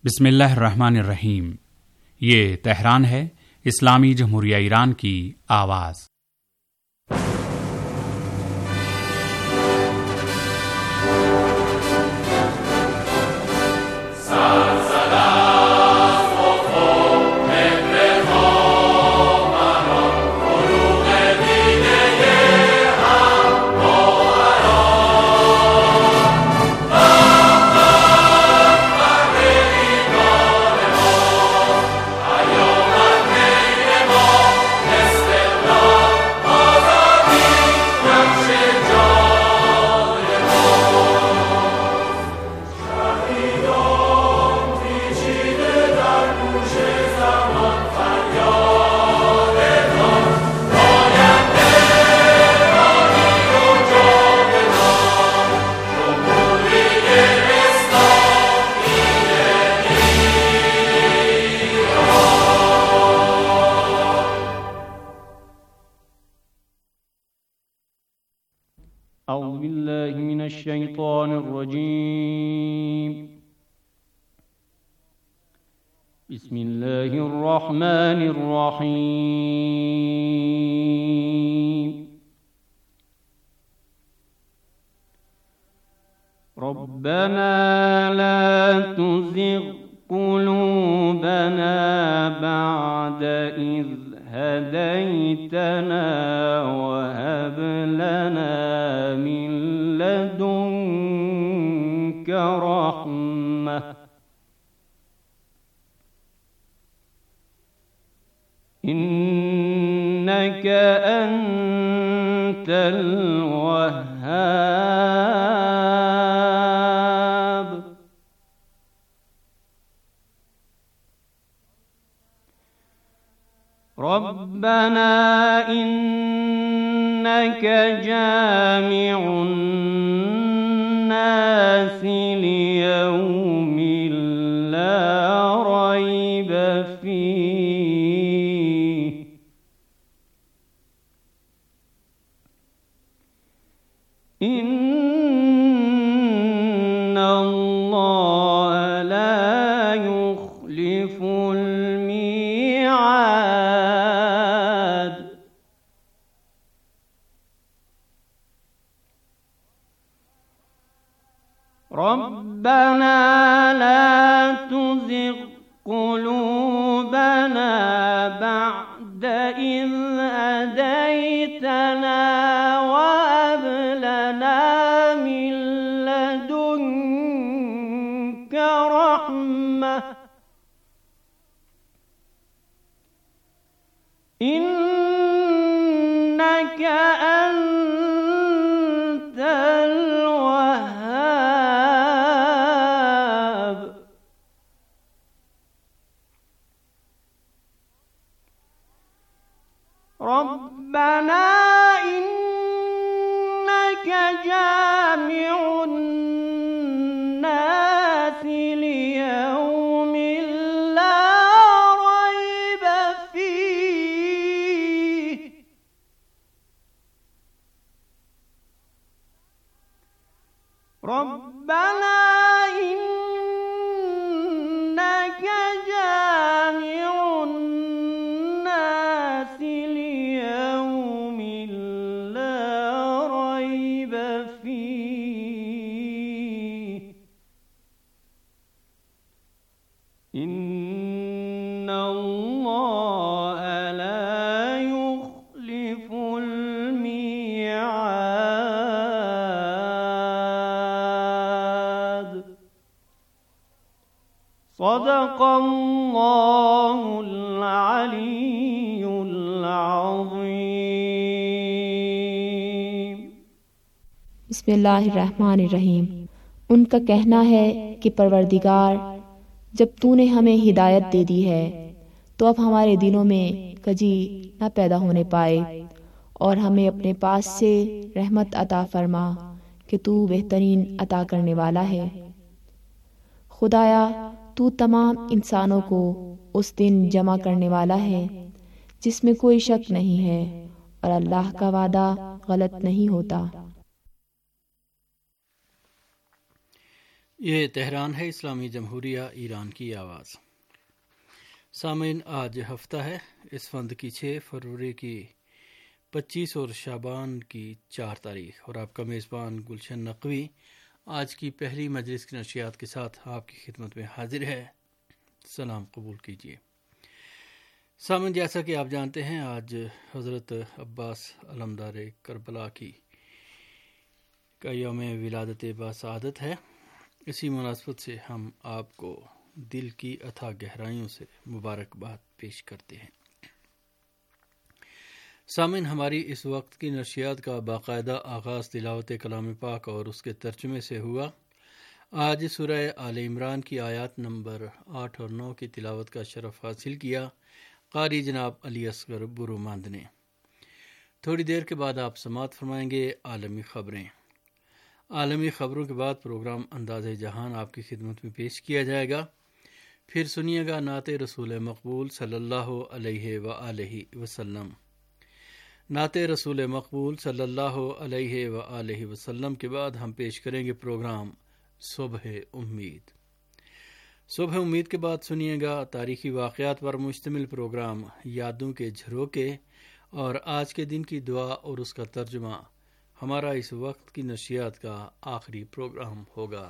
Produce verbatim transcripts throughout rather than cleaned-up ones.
बिस्मिल्लाहिर्रहमानिर्रहीम। ये तेहरान है, इस्लामी जमहूरिया ईरान की आवाज़। أعوذ بالله من الشيطان الرجيم بسم الله الرحمن الرحيم ربنا لا تزغ قلوبنا بعد إذ هديتنا وهب لنا من لدنك رحمة إنك أنت الوهاب ربنا إنك جامع الناس ليوم لا ريب فيه إن الله لا يخلف الميعاد ربنا لا تزغ قلوبنا بعد إذ هديتنا وهب لنا من لدنك رحمة إنك أنت الوهاب ربنا إنك جامع الناس ليوم لا ريب فيه ربنا إنك جامع الناس ليوم لا ريب فيه إن الله لا يخلف الميعاد صدق الله العلي العظيم बिस्मिल्लाहिर्रहमानिर्रहीम। उनका कहना है कि परवरदिगार, जब तूने हमें हिदायत दे दी है तो अब हमारे दिलों में कजी न पैदा होने पाए और हमें अपने पास से रहमत अता फरमा कि तू बेहतरीन अता करने वाला है। खुदाया, तू तमाम इंसानों को उस दिन जमा करने वाला है जिसमें कोई शक नहीं है और अल्लाह का वादा गलत नहीं होता। یہ تہران ہے، اسلامی جمہوریہ ایران کی آواز۔ سامعین، آج ہفتہ ہے، اس فند کی چھ فروری کی پچیس اور شعبان کی چار تاریخ، اور آپ کا میزبان گلشن نقوی آج کی پہلی مجلس کی نشریات کے ساتھ آپ کی خدمت میں حاضر ہے۔ سلام قبول کیجیے۔ سامعین، جیسا کہ آپ جانتے ہیں، آج حضرت عباس علمدار کربلا کی کا یوم ولادت باسعادت ہے۔ اسی مناسبت سے ہم آپ کو دل کی اتھا گہرائیوں سے مبارکباد پیش کرتے ہیں۔ سامعین، ہماری اس وقت کی نشریات کا باقاعدہ آغاز تلاوت کلام پاک اور اس کے ترجمے سے ہوا۔ آج سورہ آل عمران کی آیات نمبر آٹھ اور نو کی تلاوت کا شرف حاصل کیا قاری جناب علی اصغر برومند نے۔ تھوڑی دیر کے بعد آپ سماعت فرمائیں گے عالمی خبریں۔ عالمی خبروں کے بعد پروگرام انداز جہان آپ کی خدمت میں پیش کیا جائے گا۔ پھر سنیے گا نعت رسول مقبول صلی اللہ علیہ وآلہ وسلم۔ نعت رسول مقبول صلی اللہ علیہ وآلہ وسلم کے بعد ہم پیش کریں گے پروگرام صبح امید۔ صبح امید کے بعد سنیے گا تاریخی واقعات پر مشتمل پروگرام یادوں کے جھروکے، اور آج کے دن کی دعا اور اس کا ترجمہ ہمارا اس وقت کی نشریات کا آخری پروگرام ہوگا۔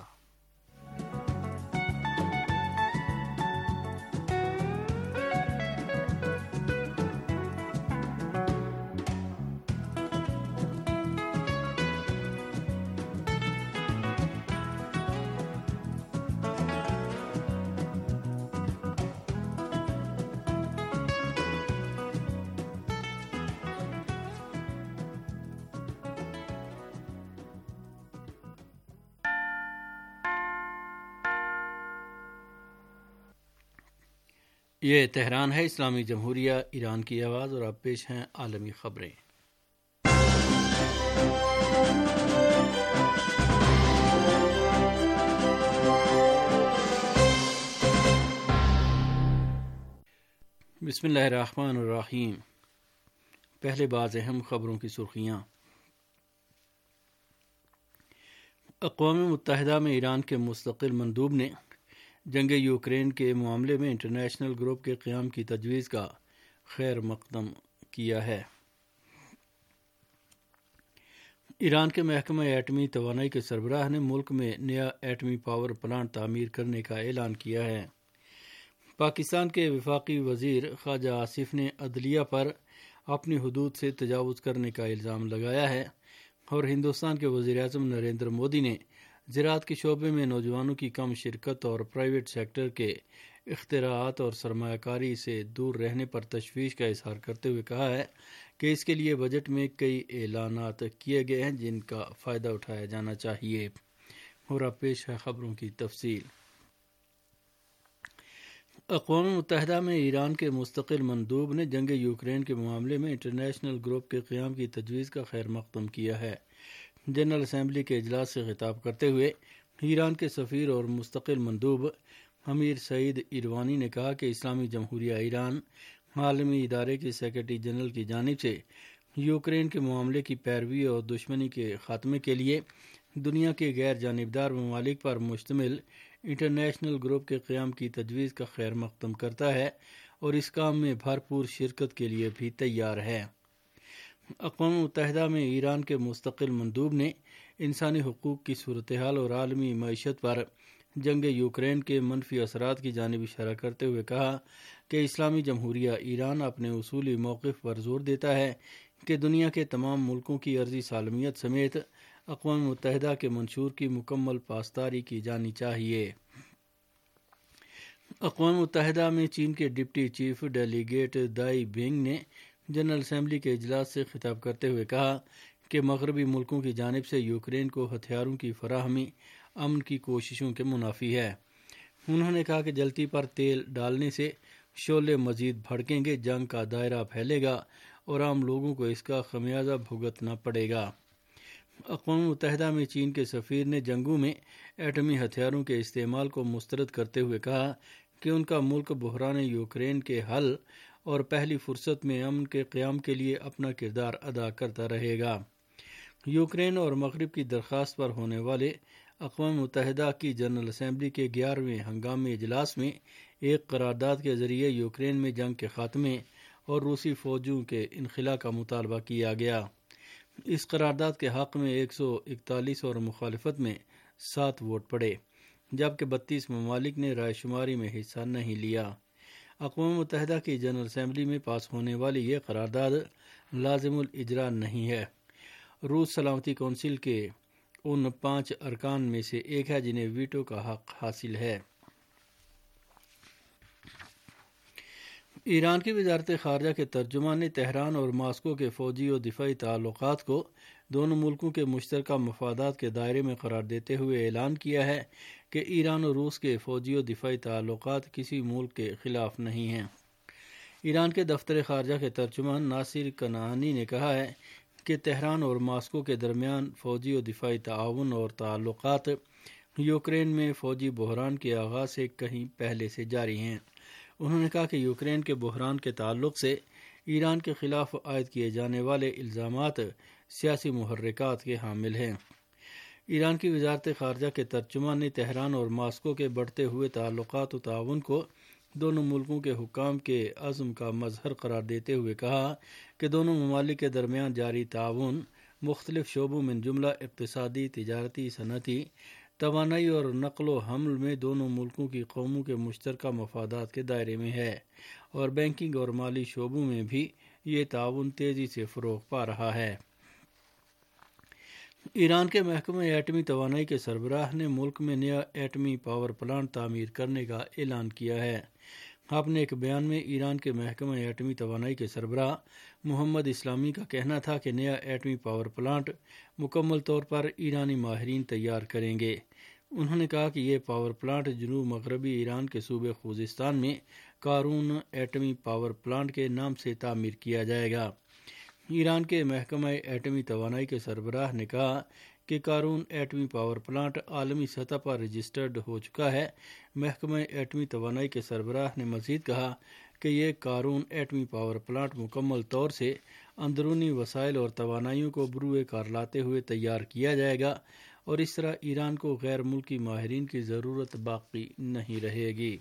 یہ تہران ہے، اسلامی جمہوریہ ایران کی آواز، اور اب پیش ہیں عالمی خبریں۔ بسم اللہ الرحمن الرحیم۔ پہلے بعض اہم خبروں کی سرخیاں۔ اقوام متحدہ میں ایران کے مستقل مندوب نے جنگ یوکرین کے معاملے میں انٹرنیشنل گروپ کے قیام کی تجویز کا خیر مقدم کیا ہے۔ ایران کے محکمہ ایٹمی توانائی کے سربراہ نے ملک میں نیا ایٹمی پاور پلانٹ تعمیر کرنے کا اعلان کیا ہے۔ پاکستان کے وفاقی وزیر خواجہ آصف نے عدلیہ پر اپنی حدود سے تجاوز کرنے کا الزام لگایا ہے، اور ہندوستان کے وزیر اعظم نریندر مودی نے زراعت کے شعبے میں نوجوانوں کی کم شرکت اور پرائیویٹ سیکٹر کے اختراعات اور سرمایہ کاری سے دور رہنے پر تشویش کا اظہار کرتے ہوئے کہا ہے کہ اس کے لیے بجٹ میں کئی اعلانات کیے گئے ہیں جن کا فائدہ اٹھایا جانا چاہیے۔ اور اب پیش ہے خبروں کی تفصیل۔ اقوام متحدہ میں ایران کے مستقل مندوب نے جنگ یوکرین کے معاملے میں انٹرنیشنل گروپ کے قیام کی تجویز کا خیر مقدم کیا ہے۔ جنرل اسمبلی کے اجلاس سے خطاب کرتے ہوئے ایران کے سفیر اور مستقل مندوب امیر سعید ایروانی نے کہا کہ اسلامی جمہوریہ ایران عالمی ادارے کے سیکرٹری جنرل کی جانب سے یوکرین کے معاملے کی پیروی اور دشمنی کے خاتمے کے لیے دنیا کے غیر جانبدار ممالک پر مشتمل انٹرنیشنل گروپ کے قیام کی تجویز کا خیر مقدم کرتا ہے اور اس کام میں بھرپور شرکت کے لیے بھی تیار ہے۔ اقوام متحدہ میں ایران کے مستقل مندوب نے انسانی حقوق کی صورتحال اور عالمی معیشت پر جنگ یوکرین کے منفی اثرات کی جانب اشارہ کرتے ہوئے کہا کہ اسلامی جمہوریہ ایران اپنے اصولی موقف پر زور دیتا ہے کہ دنیا کے تمام ملکوں کی عرضی سالمیت سمیت اقوام متحدہ کے منشور کی مکمل پاسداری کی جانی چاہیے۔ اقوام متحدہ میں چین کے deputy chief delegate Dai Bing نے جنرل اسمبلی کے اجلاس سے خطاب کرتے ہوئے کہا کہ مغربی ملکوں کی جانب سے یوکرین کو ہتھیاروں کی فراہمی امن کی کوششوں کے منافی ہے۔ انہوں نے کہا کہ جلتی پر تیل ڈالنے سے شعلے مزید بھڑکیں گے، جنگ کا دائرہ پھیلے گا اور عام لوگوں کو اس کا خمیازہ بھگتنا پڑے گا۔ اقوام متحدہ میں چین کے سفیر نے جنگوں میں ایٹمی ہتھیاروں کے استعمال کو مسترد کرتے ہوئے کہا کہ ان کا ملک بحران یوکرین کے حل اور پہلی فرصت میں امن کے قیام کے لیے اپنا کردار ادا کرتا رہے گا۔ یوکرین اور مغرب کی درخواست پر ہونے والے اقوام متحدہ کی جنرل اسمبلی کے گیارہویں ہنگامی اجلاس میں ایک قرارداد کے ذریعے یوکرین میں جنگ کے خاتمے اور روسی فوجوں کے انخلاء کا مطالبہ کیا گیا۔ اس قرارداد کے حق میں ایک سو اکتالیس اور مخالفت میں سات ووٹ پڑے، جبکہ بتیس ممالک نے رائے شماری میں حصہ نہیں لیا۔ اقوام متحدہ کی جنرل اسمبلی میں پاس ہونے والی یہ قرارداد لازم الاجرا نہیں ہے۔ روس سلامتی کونسل کے ان پانچ ارکان میں سے ایک ہے جنہیں ویٹو کا حق حاصل ہے۔ ایران کی وزارت خارجہ کے ترجمان نے تہران اور ماسکو کے فوجی و دفاعی تعلقات کو دونوں ملکوں کے مشترکہ مفادات کے دائرے میں قرار دیتے ہوئے اعلان کیا ہے کہ ایران اور روس کے فوجی و دفاعی تعلقات کسی ملک کے خلاف نہیں ہیں۔ ایران کے دفتر خارجہ کے ترجمان ناصر کنعانی نے کہا ہے کہ تہران اور ماسکو کے درمیان فوجی و دفاعی تعاون اور تعلقات یوکرین میں فوجی بحران کے آغاز سے کہیں پہلے سے جاری ہیں۔ انہوں نے کہا کہ یوکرین کے بحران کے تعلق سے ایران کے خلاف عائد کیے جانے والے الزامات سیاسی محرکات کے حامل ہیں۔ ایران کی وزارت خارجہ کے ترجمان نے تہران اور ماسکو کے بڑھتے ہوئے تعلقات و تعاون کو دونوں ملکوں کے حکام کے عزم کا مظہر قرار دیتے ہوئے کہا کہ دونوں ممالک کے درمیان جاری تعاون مختلف شعبوں من جملہ اقتصادی، تجارتی، صنعتی، توانائی اور نقل و حمل میں دونوں ملکوں کی قوموں کے مشترکہ مفادات کے دائرے میں ہے، اور بینکنگ اور مالی شعبوں میں بھی یہ تعاون تیزی سے فروغ پا رہا ہے۔ ایران کے محکمہ ایٹمی توانائی کے سربراہ نے ملک میں نیا ایٹمی پاور پلانٹ تعمیر کرنے کا اعلان کیا ہے۔ اپنے ایک بیان میں ایران کے محکمہ ایٹمی توانائی کے سربراہ محمد اسلامی کا کہنا تھا کہ نیا ایٹمی پاور پلانٹ مکمل طور پر ایرانی ماہرین تیار کریں گے۔ انہوں نے کہا کہ یہ پاور پلانٹ جنوب مغربی ایران کے صوبے خوزستان میں کارون ایٹمی پاور پلانٹ کے نام سے تعمیر کیا جائے گا۔ ایران کے محکمہ ایٹمی توانائی کے سربراہ نے کہا کہ کارون ایٹمی پاور پلانٹ عالمی سطح پر رجسٹرڈ ہو چکا ہے۔ محکمہ ایٹمی توانائی کے سربراہ نے مزید کہا کہ یہ کارون ایٹمی پاور پلانٹ مکمل طور سے اندرونی وسائل اور توانائیوں کو بروئے کار لاتے ہوئے تیار کیا جائے گا، اور اس طرح ایران کو غیر ملکی ماہرین کی ضرورت باقی نہیں رہے گی۔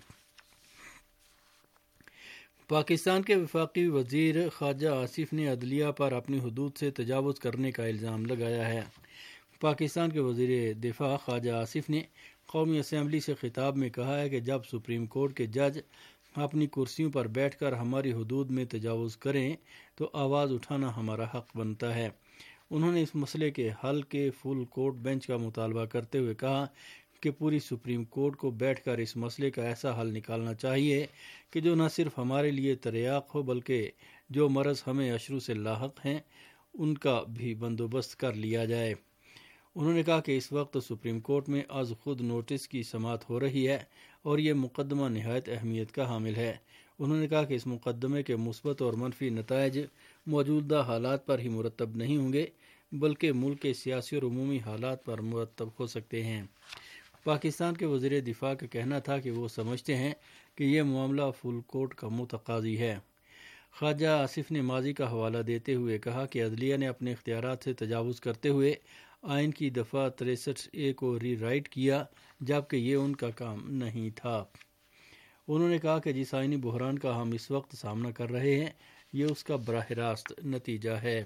پاکستان کے وفاقی وزیر خارجہ آصف نے عدلیہ پر اپنی حدود سے تجاوز کرنے کا الزام لگایا ہے۔ پاکستان کے وزیر دفاع خارجہ آصف نے قومی اسمبلی سے خطاب میں کہا ہے کہ جب سپریم کورٹ کے جج اپنی کرسیوں پر بیٹھ کر ہماری حدود میں تجاوز کریں تو آواز اٹھانا ہمارا حق بنتا ہے۔ انہوں نے اس مسئلے کے حل کے فل کورٹ بینچ کا مطالبہ کرتے ہوئے کہا کہ پوری سپریم کورٹ کو بیٹھ کر اس مسئلے کا ایسا حل نکالنا چاہیے کہ جو نہ صرف ہمارے لیے تریاق ہو بلکہ جو مرض ہمیں اشرو سے لاحق ہیں ان کا بھی بندوبست کر لیا جائے۔ انہوں نے کہا کہ اس وقت سپریم کورٹ میں از خود نوٹس کی سماعت ہو رہی ہے اور یہ مقدمہ نہایت اہمیت کا حامل ہے۔ انہوں نے کہا کہ اس مقدمے کے مثبت اور منفی نتائج موجودہ حالات پر ہی مرتب نہیں ہوں گے بلکہ ملک کے سیاسی اور عمومی حالات پر مرتب ہو سکتے ہیں۔ پاکستان کے وزیر دفاع کا کہنا تھا کہ وہ سمجھتے ہیں کہ یہ معاملہ فل کورٹ کا متقاضی ہے۔ خواجہ آصف نے ماضی کا حوالہ دیتے ہوئے کہا کہ عدلیہ نے اپنے اختیارات سے تجاوز کرتے ہوئے آئین کی دفعہ تریسٹھ اے کو ری رائٹ کیا جبکہ یہ ان کا کام نہیں تھا۔ انہوں نے کہا کہ جس آئینی بحران کا ہم اس وقت سامنا کر رہے ہیں یہ اس کا براہ راست نتیجہ ہے۔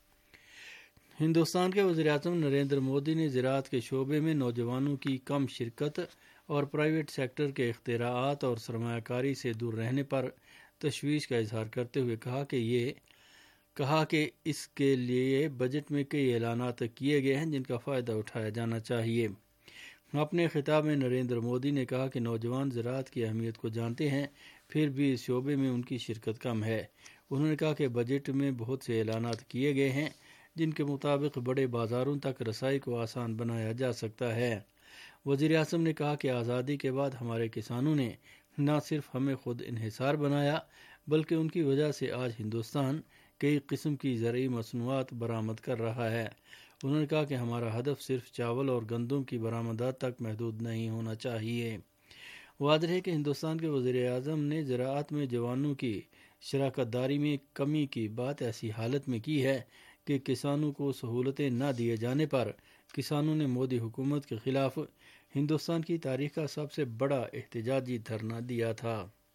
ہندوستان کے وزیر اعظم نریندر مودی نے زراعت کے شعبے میں نوجوانوں کی کم شرکت اور پرائیویٹ سیکٹر کے اختراعات اور سرمایہ کاری سے دور رہنے پر تشویش کا اظہار کرتے ہوئے کہا کہ یہ کہا کہ اس کے لیے بجٹ میں کئی اعلانات کیے گئے ہیں جن کا فائدہ اٹھایا جانا چاہیے۔ اپنے خطاب میں نریندر مودی نے کہا کہ نوجوان زراعت کی اہمیت کو جانتے ہیں پھر بھی اس شعبے میں ان کی شرکت کم ہے۔ انہوں نے کہا کہ بجٹ میں بہت سے اعلانات کیے گئے ہیں جن کے مطابق بڑے بازاروں تک رسائی کو آسان بنایا جا سکتا ہے۔ وزیر اعظم نے کہا کہ آزادی کے بعد ہمارے کسانوں نے نہ صرف ہمیں خود انحصار بنایا بلکہ ان کی وجہ سے آج ہندوستان کئی قسم کی زرعی مصنوعات برآمد کر رہا ہے۔ انہوں نے کہا کہ ہمارا ہدف صرف چاول اور گندم کی برآمدات تک محدود نہیں ہونا چاہیے۔ واضح ہے کہ ہندوستان کے وزیر اعظم نے زراعت میں جوانوں کی شراکت داری میں کمی کی بات ایسی حالت میں کی ہے کہ کسانوں کو سہولتیں نہ دیے جانے پر کسانوں نے مودی حکومت کے خلاف ہندوستان کی تاریخ کا سب سے بڑا احتجاجی دھرنا دیا تھا۔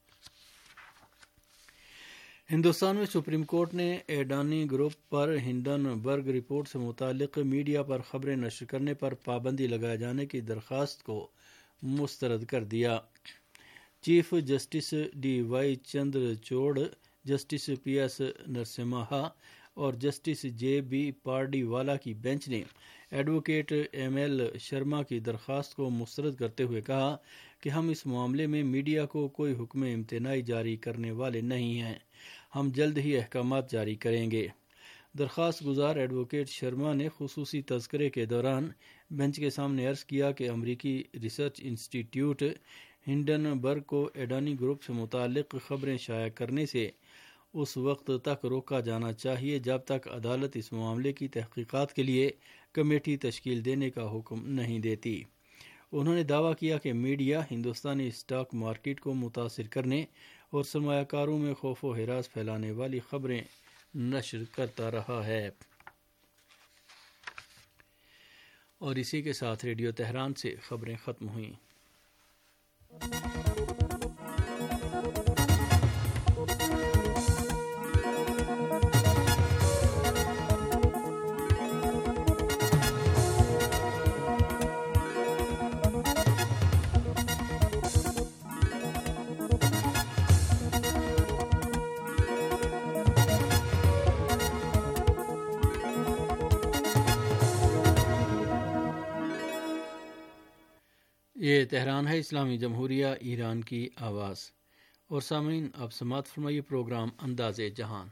ہندوستان میں سپریم کورٹ نے ایڈانی گروپ پر ہنڈنبرگ رپورٹ سے متعلق میڈیا پر خبریں نشر کرنے پر پابندی لگائے جانے کی درخواست کو مسترد کر دیا۔ Chief justice D Y Chandrachud, justice P S Narasimha اور جسٹس جے بی پارڈی والا کی بینچ نے ایڈوکیٹ ایم ایل شرما کی درخواست کو مسترد کرتے ہوئے کہا کہ ہم اس معاملے میں میڈیا کو کوئی حکم امتناعی جاری کرنے والے نہیں ہیں، ہم جلد ہی احکامات جاری کریں گے۔ درخواست گزار ایڈوکیٹ شرما نے خصوصی تذکرے کے دوران بینچ کے سامنے عرض کیا کہ امریکی ریسرچ انسٹی ٹیوٹ ہنڈنبرگ کو ایڈانی گروپ سے متعلق خبریں شائع کرنے سے اس وقت تک روکا جانا چاہیے جب تک عدالت اس معاملے کی تحقیقات کے لیے کمیٹی تشکیل دینے کا حکم نہیں دیتی۔ انہوں نے دعویٰ کیا کہ میڈیا ہندوستانی اسٹاک مارکیٹ کو متاثر کرنے اور سرمایہ کاروں میں خوف و ہراس پھیلانے والی خبریں نشر کرتا رہا ہے۔ اور اسی کے ساتھ ریڈیو تہران سے خبریں ختم ہوئیں۔ یہ تہران ہے، اسلامی جمہوریہ ایران کی آواز۔ اور سامعین، آپ سماعت فرمائیے پروگرام انداز جہان۔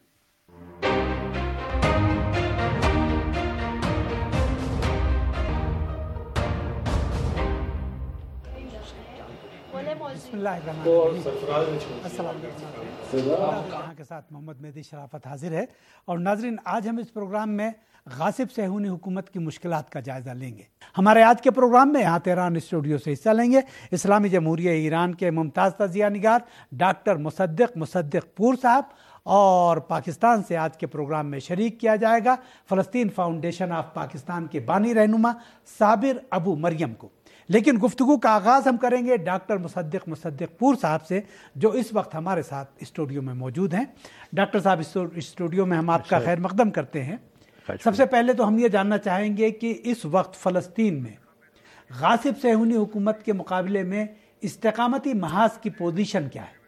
بسم اللہ الرحمن الرحیم۔ السلام علیکم۔ یہاں کے ساتھ محمد مہدی شرافت حاضر ہے، اور ناظرین آج ہم اس پروگرام میں غاصب صہیونی حکومت کی مشکلات کا جائزہ لیں گے۔ ہمارے آج کے پروگرام میں یہاں تہران اسٹوڈیو سے حصہ لیں گے اسلامی جمہوریہ ایران کے ممتاز تجزیہ نگار ڈاکٹر مصدق مصدق پور صاحب، اور پاکستان سے آج کے پروگرام میں شریک کیا جائے گا فلسطین فاؤنڈیشن آف پاکستان کے بانی رہنما صابر ابو مریم کو۔ لیکن گفتگو کا آغاز ہم کریں گے ڈاکٹر مصدق مصدق پور صاحب سے، جو اس وقت ہمارے ساتھ اسٹوڈیو میں موجود ہیں۔ ڈاکٹر صاحب اسٹوڈیو میں ہم آپ کا خیر مقدم کرتے ہیں۔ سب سے پہلے تو ہم یہ جاننا چاہیں گے کہ اس وقت فلسطین میں غاصب صہیونی حکومت کے مقابلے میں استقامتی محاذ کی پوزیشن کیا ہے؟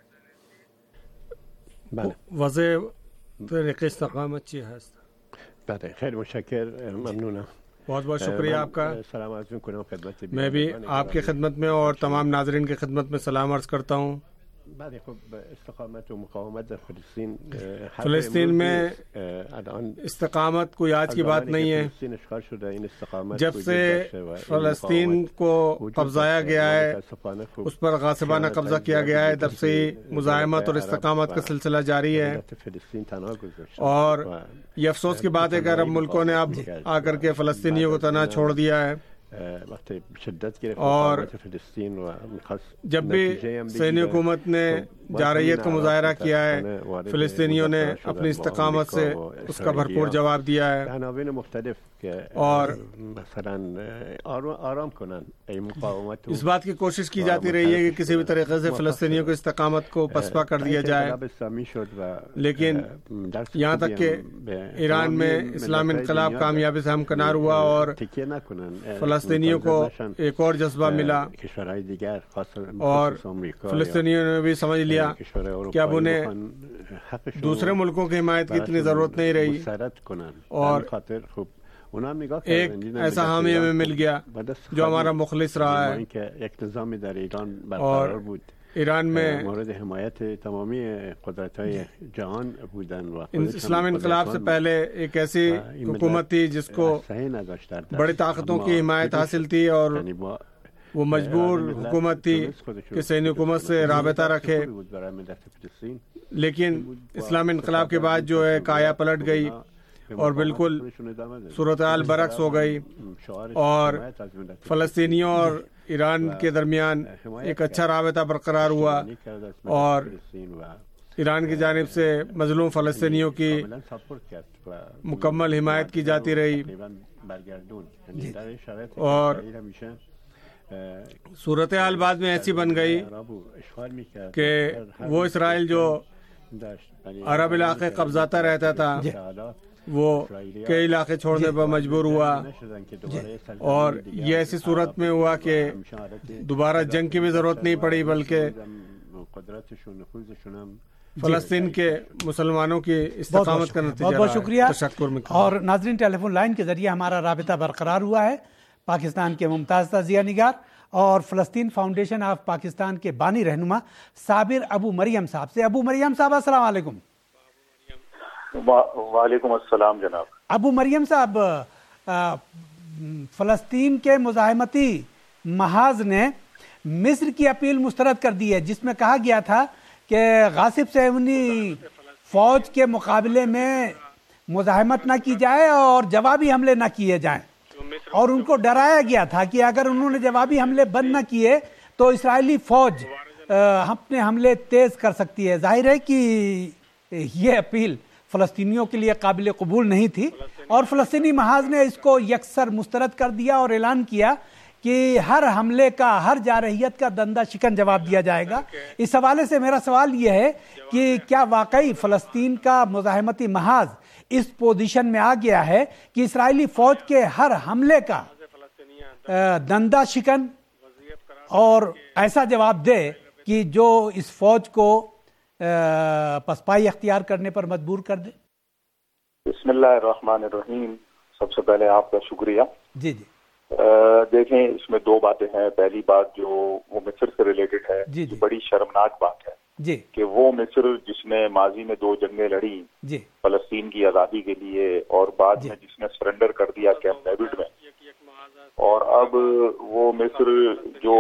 وضع طریق استقامت چی هست؟ بله خیلی متشکر، ممنونم، بہت بہت شکریہ آپ کا۔ سلام عرض می‌کنم خدمت میں بھی آپ کی خدمت میں اور تمام ناظرین کی خدمت میں سلام عرض کرتا ہوں۔ بله خب استقامت و مقاومت در فلسطین فلسطین میں استقامت کوئی آج کی بات نہیں ہے۔ فلسطین اشغال شده این استقامت جب سے فلسطین کو قبضایا گیا ہے، اس پر غاصبانہ قبضہ کیا گیا ہے، تب سے مزاحمت اور استقامت کا سلسلہ جاری ہے۔ اور یہ افسوس کی بات ہے کہ عرب ملکوں نے اب آ کر کے فلسطینیوں کو تنہا چھوڑ دیا ہے، اور جب بھی صہیونی حکومت نے جارحیت کا مظاہرہ کیا ہے، فلسطینیوں نے اپنی استقامت سے اس کا بھرپور جواب دیا ہے، اور اس بات کی کوشش کی جاتی رہی ہے کہ کسی بھی طریقے سے فلسطینیوں کی استقامت کو پسپا کر دیا جائے۔ لیکن یہاں تک کہ ایران میں اسلامی انقلاب کامیابی سے ہمکنار ہوا اور فلسطینیوں کو ایک اور جذبہ ملا، اور فلسطینیوں نے بھی سمجھ لیا کہ اب انہیں دوسرے ملکوں کی حمایت کی اتنی ضرورت نہیں رہی، اور ایک ایسا حامی ہمیں مل گیا جو ہمارا مخلص رہا ہے، اور ایران میں اسلامی انقلاب سے پہلے ایک ایسی حکومت تھی جس کو بڑی طاقتوں کی حمایت حاصل تھی، اور وہ مجبور حکومت تھی کہ صہیونی حکومت سے رابطہ رکھے۔ لیکن اسلامی انقلاب کے بعد جو ہے کایا پلٹ گئی، اور بالکل صورتحال برعکس ہو گئی، اور فلسطینیوں اور ایران کے درمیان ایک اچھا رابطہ برقرار ہوا، اور ایران کی جانب سے مظلوم فلسطینیوں کی مکمل حمایت کی جاتی رہی اور صورتحال بعد میں ایسی بن گئی کہ وہ اسرائیل جو عرب علاقے قبضاتا رہتا تھا وہ کئی علاقے چھوڑنے پر مجبور ہوا اور یہ ایسی صورت میں ہوا کہ دوبارہ جنگ کی بھی ضرورت نہیں پڑی بلکہ فلسطین کے مسلمانوں کی استقامت کا نتیجہ بہت بہت شکریہ تشکر اور ناظرین ٹیلی فون لائن کے ذریعے ہمارا رابطہ برقرار ہوا ہے پاکستان کے ممتاز تجزیہ نگار اور فلسطین فاؤنڈیشن آف پاکستان کے بانی رہنما صابر ابو مریم صاحب سے. ابو مریم صاحب السلام علیکم. وعلیکم السلام جناب. ابو مریم صاحب، فلسطین کے مزاحمتی محاذ نے مصر کی اپیل مسترد کر دی ہے جس میں کہا گیا تھا کہ غاصب صہیونی فوج کے مقابلے میں مزاحمت نہ کی جائے اور جوابی حملے نہ کیے جائیں، اور ان کو ڈرایا گیا تھا کہ اگر انہوں نے جوابی حملے بند نہ کیے تو اسرائیلی فوج اپنے حملے تیز کر سکتی ہے. ظاہر ہے کہ یہ اپیل فلسطینیوں کے لیے قابل قبول نہیں تھی اور فلسطینی محاذ نے اس کو یکسر مسترد کر دیا اور اعلان کیا کہ ہر حملے کا، ہر جارحیت کا دندہ شکن جواب دیا جائے گا. اس حوالے سے میرا سوال یہ ہے کہ کیا واقعی فلسطین کا مزاحمتی محاذ اس پوزیشن میں آ گیا ہے کہ اسرائیلی فوج کے ہر حملے کا دندہ شکن اور ایسا جواب دے کہ جو اس فوج کو پسپائی اختیار کرنے پر مجبور کر دے؟ بسم اللہ الرحمن الرحیم. سب سے پہلے آپ کا شکریہ. جی جی دیکھیں، اس میں دو باتیں ہیں. پہلی بات جو وہ مصر سے ریلیٹڈ ہے، جی جی بڑی شرمناک بات ہے جی کہ وہ مصر جس نے ماضی میں دو جنگیں لڑی جی فلسطین کی آزادی کے لیے اور بعد جی میں جس نے سرنڈر کر دیا کیمپ ڈیوڈ میں، اور اب وہ مصر جو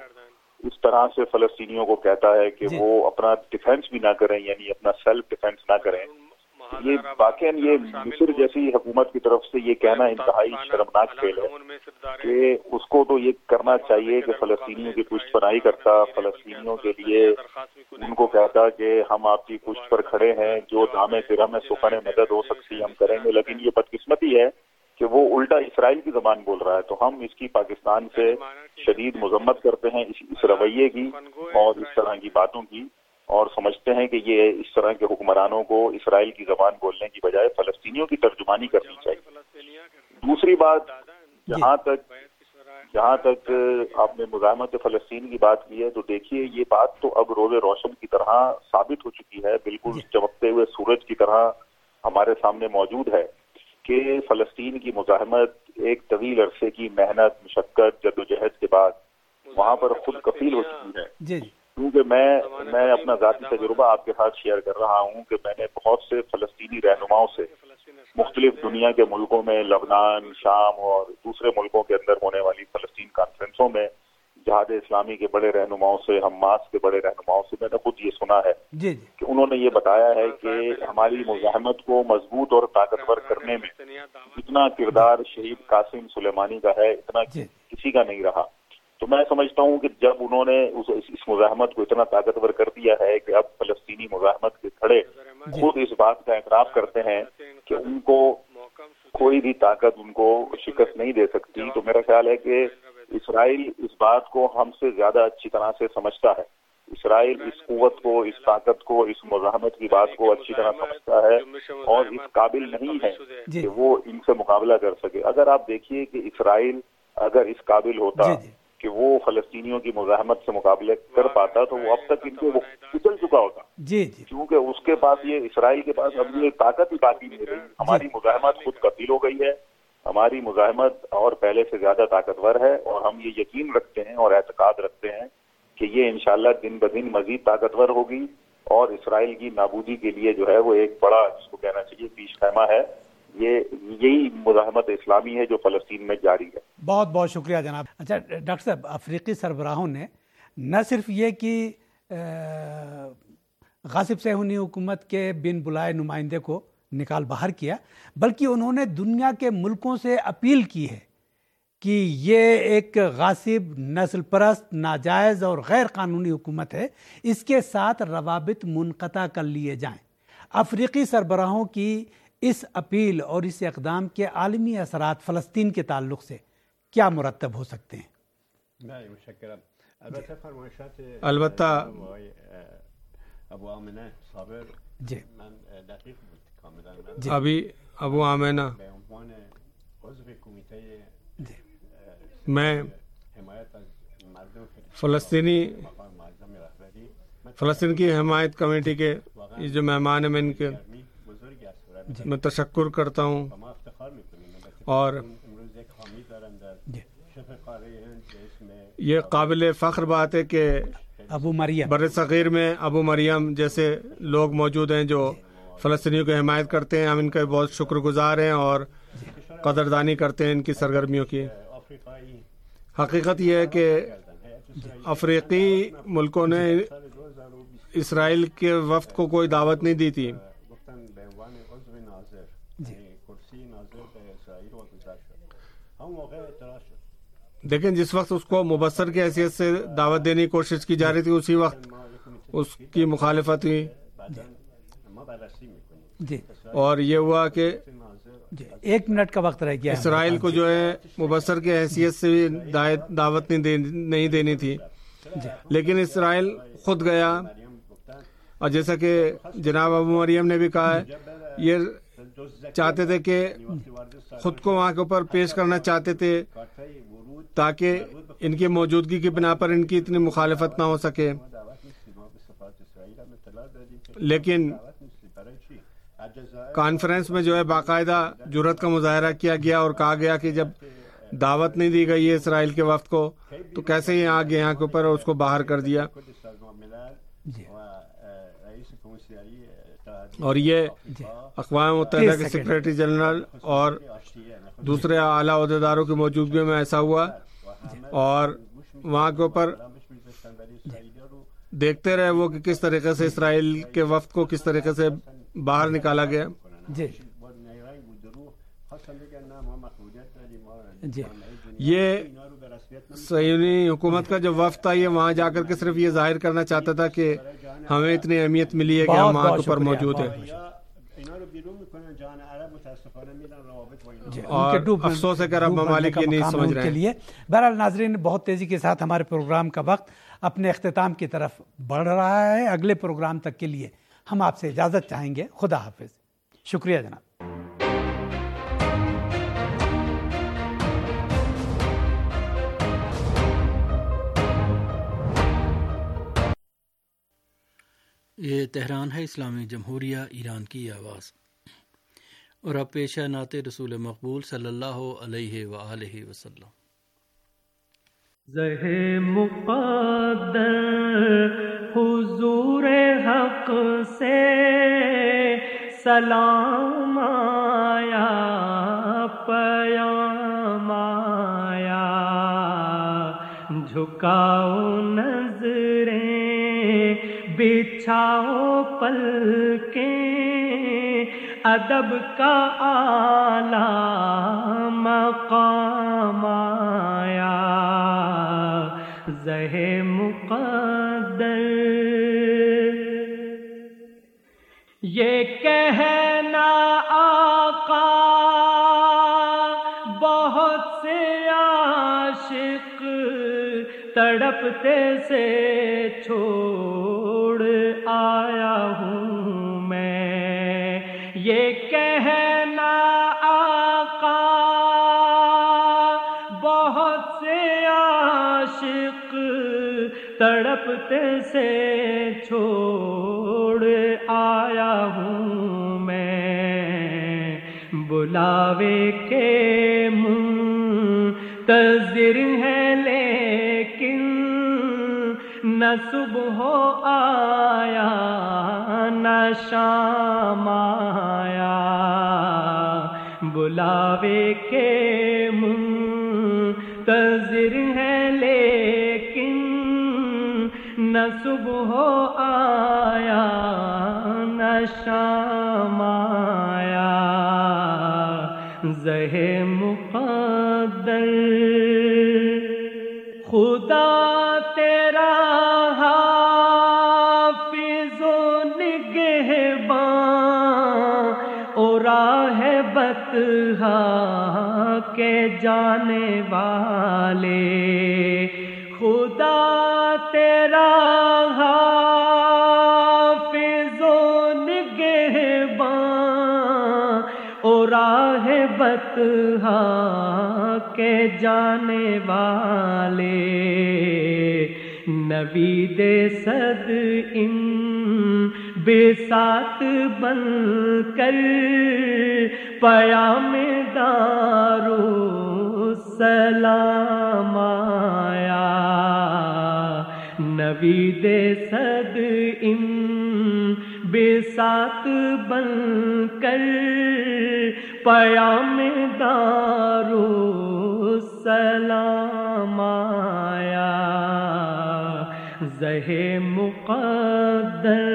اس طرح سے فلسطینیوں کو کہتا ہے کہ جی وہ اپنا ڈیفینس بھی نہ کریں، یعنی اپنا سیلف ڈیفینس نہ کریں، یہ واقعاً یہ مصر جیسی حکومت کی طرف سے یہ کہنا انتہائی شرمناک فعل ہے کہ اس کو تو یہ کرنا چاہیے کہ فلسطینیوں کی پشت پناہی کرتا، فلسطینیوں کے لیے ان کو کہتا کہ ہم آپ کی پشت پر کھڑے ہیں، جو دامے درہم سخن مدد ہو سکتی ہم کریں گے. لیکن یہ بدقسمتی ہے کہ وہ الٹا اسرائیل کی زبان بول رہا ہے. تو ہم اس کی پاکستان سے شدید مذمت کرتے ہیں، اس, اس رویے کی اور اس طرح کی باتوں کی، اور سمجھتے ہیں کہ یہ اس طرح کے حکمرانوں کو اسرائیل کی زبان بولنے کی بجائے فلسطینیوں کی ترجمانی کرنی چاہیے. دوسری بات، جہاں تک جہاں تک آپ نے مزاحمت فلسطین کی بات کی ہے، تو دیکھیے یہ بات تو اب روز روشن کی طرح ثابت ہو چکی ہے، بالکل چمکتے ہوئے سورج کی طرح ہمارے سامنے موجود ہے کہ فلسطین کی مزاحمت ایک طویل عرصے کی محنت، مشقت، جدوجہد کے بعد وہاں پر خود کفیل ہو چکی ہے. کیونکہ میں میں اپنا ذاتی تجربہ آپ کے ساتھ شیئر کر رہا ہوں کہ میں نے بہت سے فلسطینی رہنماؤں سے مختلف دنیا کے ملکوں میں، لبنان، شام اور دوسرے ملکوں کے اندر ہونے والی فلسطین کانفرنسوں میں، جہاد اسلامی کے بڑے رہنماؤں سے، حماس کے بڑے رہنماؤں سے میں نے خود یہ سنا ہے کہ انہوں نے یہ بتایا ہے کہ ہماری مزاحمت کو مضبوط اور طاقتور کرنے میں جتنا کردار شہید قاسم سلیمانی کا ہے اتنا کسی کا نہیں رہا. تو میں سمجھتا ہوں کہ جب انہوں نے اس مزاحمت کو اتنا طاقتور کر دیا ہے کہ اب فلسطینی مزاحمت کے کھڑے خود اس بات کا اعتراف کرتے ہیں کہ ان کو کوئی بھی طاقت ان کو شکست نہیں دے سکتی، تو میرا خیال ہے کہ اسرائیل اس بات کو ہم سے زیادہ اچھی طرح سے سمجھتا ہے. اسرائیل اس قوت کو، اس طاقت کو، اس مزاحمت کی بات کو اچھی طرح سمجھتا ہے اور اس قابل نہیں ہے کہ وہ ان سے مقابلہ کر سکے. اگر آپ دیکھیے کہ اسرائیل اگر اس قابل ہوتا کہ وہ فلسطینیوں کی مزاحمت سے مقابلے کر پاتا تو وہ اب تک ان کو وہ کچل چکا ہوتا. جی جی کیونکہ اس کے پاس یہ اسرائیل کے پاس اب یہ طاقت ہی باقی نہیں رہی. ہماری مزاحمت خود کفیل ہو گئی ہے، ہماری مزاحمت اور پہلے سے زیادہ طاقتور ہے، اور ہم یہ یقین رکھتے ہیں اور اعتقاد رکھتے ہیں کہ یہ انشاءاللہ دن بدن مزید طاقتور ہوگی اور اسرائیل کی نابودی کے لیے جو ہے وہ ایک بڑا، جس کو کہنا چاہیے، پیش خیمہ ہے. یہ یہی مزاحمت اسلامی ہے جو فلسطین میں جاری ہے. بہت بہت شکریہ جناب. اچھا ڈاکٹر صاحب، افریقی سربراہوں نے نہ صرف یہ کہ غاصب صہیونی حکومت کے بن بلائے نمائندے کو نکال باہر کیا، بلکہ انہوں نے دنیا کے ملکوں سے اپیل کی ہے کہ یہ ایک غاصب، نسل پرست، ناجائز اور غیر قانونی حکومت ہے، اس کے ساتھ روابط منقطع کر لیے جائیں۔ افریقی سربراہوں کی اس اپیل اور اس اقدام کے عالمی اثرات فلسطین کے تعلق سے کیا مرتب ہو سکتے ہیں؟ البتہ جی جی ابھی ابو آمینہ میں فلسطینی فلسطین کی حمایت کمیٹی کے جو مہمان ہیں میں ان کے میں تشکر کرتا ہوں، اور یہ قابل فخر بات ہے کہ ابو مریم بر صغیر میں ابو مریم جیسے لوگ موجود ہیں جو فلسطینیوں کی حمایت کرتے ہیں. ہم ان کے بہت شکر گزار ہیں اور قدردانی کرتے ہیں ان کی سرگرمیوں کی. حقیقت یہ ہے کہ افریقی ملکوں نے اسرائیل کے وفد کو کوئی دعوت نہیں دی تھی. لیکن جس وقت اس کو مبصر کی حیثیت سے دعوت دینے کی کوشش کی جا رہی تھی اسی وقت اس کی مخالفت ہوئی، اور یہ ہوا کہ ایک منٹ کا وقت رہ گیا. اسرائیل کو جو ہے مبصر کی حیثیت سے دعوت نہیں دینی تھی، لیکن اسرائیل خود گیا، اور جیسا کہ جناب ابو مریم نے بھی کہا ہے، یہ چاہتے تھے کہ خود کو وہاں کے اوپر پیش کرنا چاہتے تھے تاکہ ان کی موجودگی کی بنا پر ان کی اتنی مخالفت نہ ہو سکے. لیکن کانفرنس میں جو ہے باقاعدہ جرأت کا مظاہرہ کیا گیا اور کہا گیا کہ جب دعوت نہیں دی گئی ہے اسرائیل کے وفد کو تو کیسے یہ آگے یہاں کے اوپر اس کو باہر کر دیا. اور یہ اقوام متحدہ کے سیکریٹری جنرل اور دوسرے اعلیٰ عہدیداروں کی موجودگی میں ایسا ہوا، اور وہاں کے اوپر دیکھتے رہے وہ کہ کس طریقے سے اسرائیل کے وفد کو کس طریقے سے باہر نکالا گیا. جی جی یہ صہیونی حکومت کا جو وفد تھا یہ وہاں جا کر کے صرف یہ ظاہر کرنا چاہتا تھا کہ ہمیں اتنی اہمیت ملی ہے کہ ہم وہاں کے اوپر موجود ہیں، اور افسوس ہے کہ عرب ممالک یہ نہیں سمجھ رہے ہیں. بہرحال ناظرین، بہت تیزی کے ساتھ ہمارے پروگرام کا وقت اپنے اختتام کی طرف بڑھ رہا ہے. اگلے پروگرام تک کے لیے ہم آپ سے اجازت چاہیں گے. خدا حافظ. شکریہ جناب. یہ تہران ہے، اسلامی جمہوریہ ایران کی آواز، اور اب پیش ہے نعت رسول مقبول صلی اللہ علیہ وآلہ وسلم. زہ مقدر حضور حق سے سلام آیا، پیام آیا، جھکاؤ نظریں بچھاؤ پلکیں، ادب کا اعلیٰ مقام آیا، زہ مقدر. یہ کہنا آقا بہت سے عاشق تڑپتے سے چھوڑ آیا ہوں میں. یہ کہنا آقا بہت سے عاشق تڑپتے سے چھوڑ آیا ہوں میں. بلاوے کے منتظر ہے لیکن نہ صبح آیا نہ شام آیا. بلاوے کے منتظر ہے لیکن نہ صبح آیا نہ شام آیا. زہ مقدر مقدر خدا تیرا حافظ و نگہباں اور راہ بطحا کے جانے والے خدا تیرا حافظ و نگہباں اور راہ بطحا کے جانے والے نوید صد ان بے ساتھ بن کر پیام دارالسلام آیا نوید صد ان بے ساتھ بن کر پیام دارالسلام آیا زہے مقدر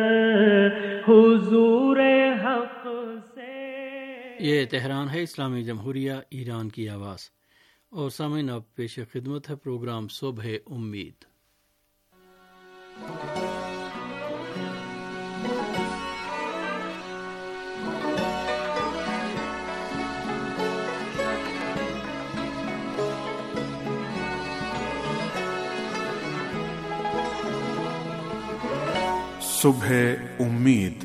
حضور حق سے. یہ تہران ہے اسلامی جمہوریہ ایران کی آواز اور سامعین اب پیش خدمت ہے پروگرام صبح امید. صبح امید.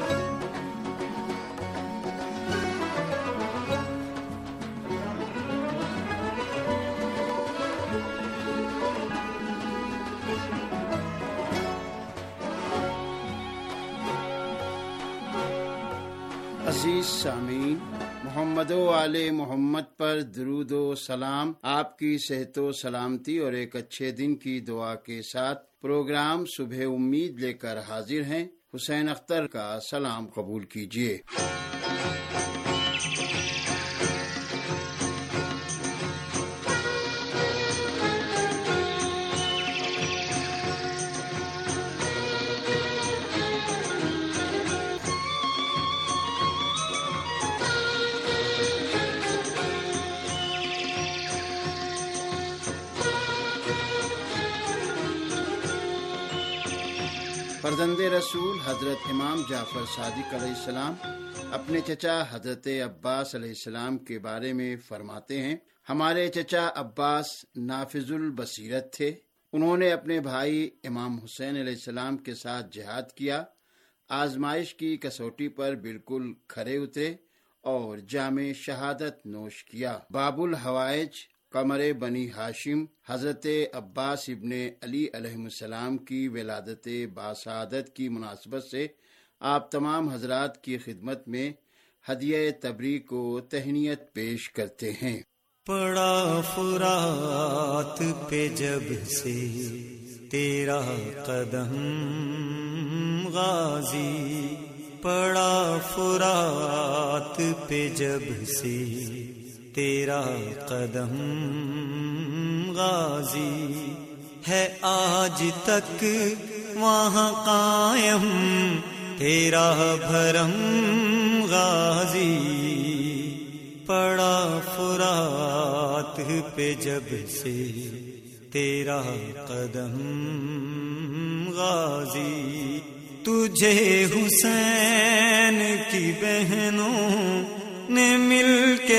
عزیز سامعین، محمد و آل محمد پر درود و سلام. آپ کی صحت و سلامتی اور ایک اچھے دن کی دعا کے ساتھ پروگرام صبح امید لے کر حاضر ہیں. حسین اختر کا سلام قبول کیجیے. فرزند رسول حضرت امام جعفر صادق علیہ السلام اپنے چچا حضرت عباس علیہ السلام کے بارے میں فرماتے ہیں، ہمارے چچا عباس نافذ البصیرت تھے. انہوں نے اپنے بھائی امام حسین علیہ السلام کے ساتھ جہاد کیا، آزمائش کی کسوٹی پر بالکل کھرے اترے اور جام شہادت نوش کیا. باب الحوائج قمر بنی ہاشم حضرت عباس ابن علی علیہ السلام کی ولادت باسعادت کی مناسبت سے آپ تمام حضرات کی خدمت میں ہدیہ تبریک و تہنیت پیش کرتے ہیں. پڑا فرات پہ جب سے تیرا قدم غازی، پڑا فرات پہ جب سے تیرا قدم غازی، ہے آج تک وہاں قائم تیرا بھرم غازی. پڑا فرات پہ جب سے تیرا قدم غازی، تجھے حسین کی بہنوں نے مل کے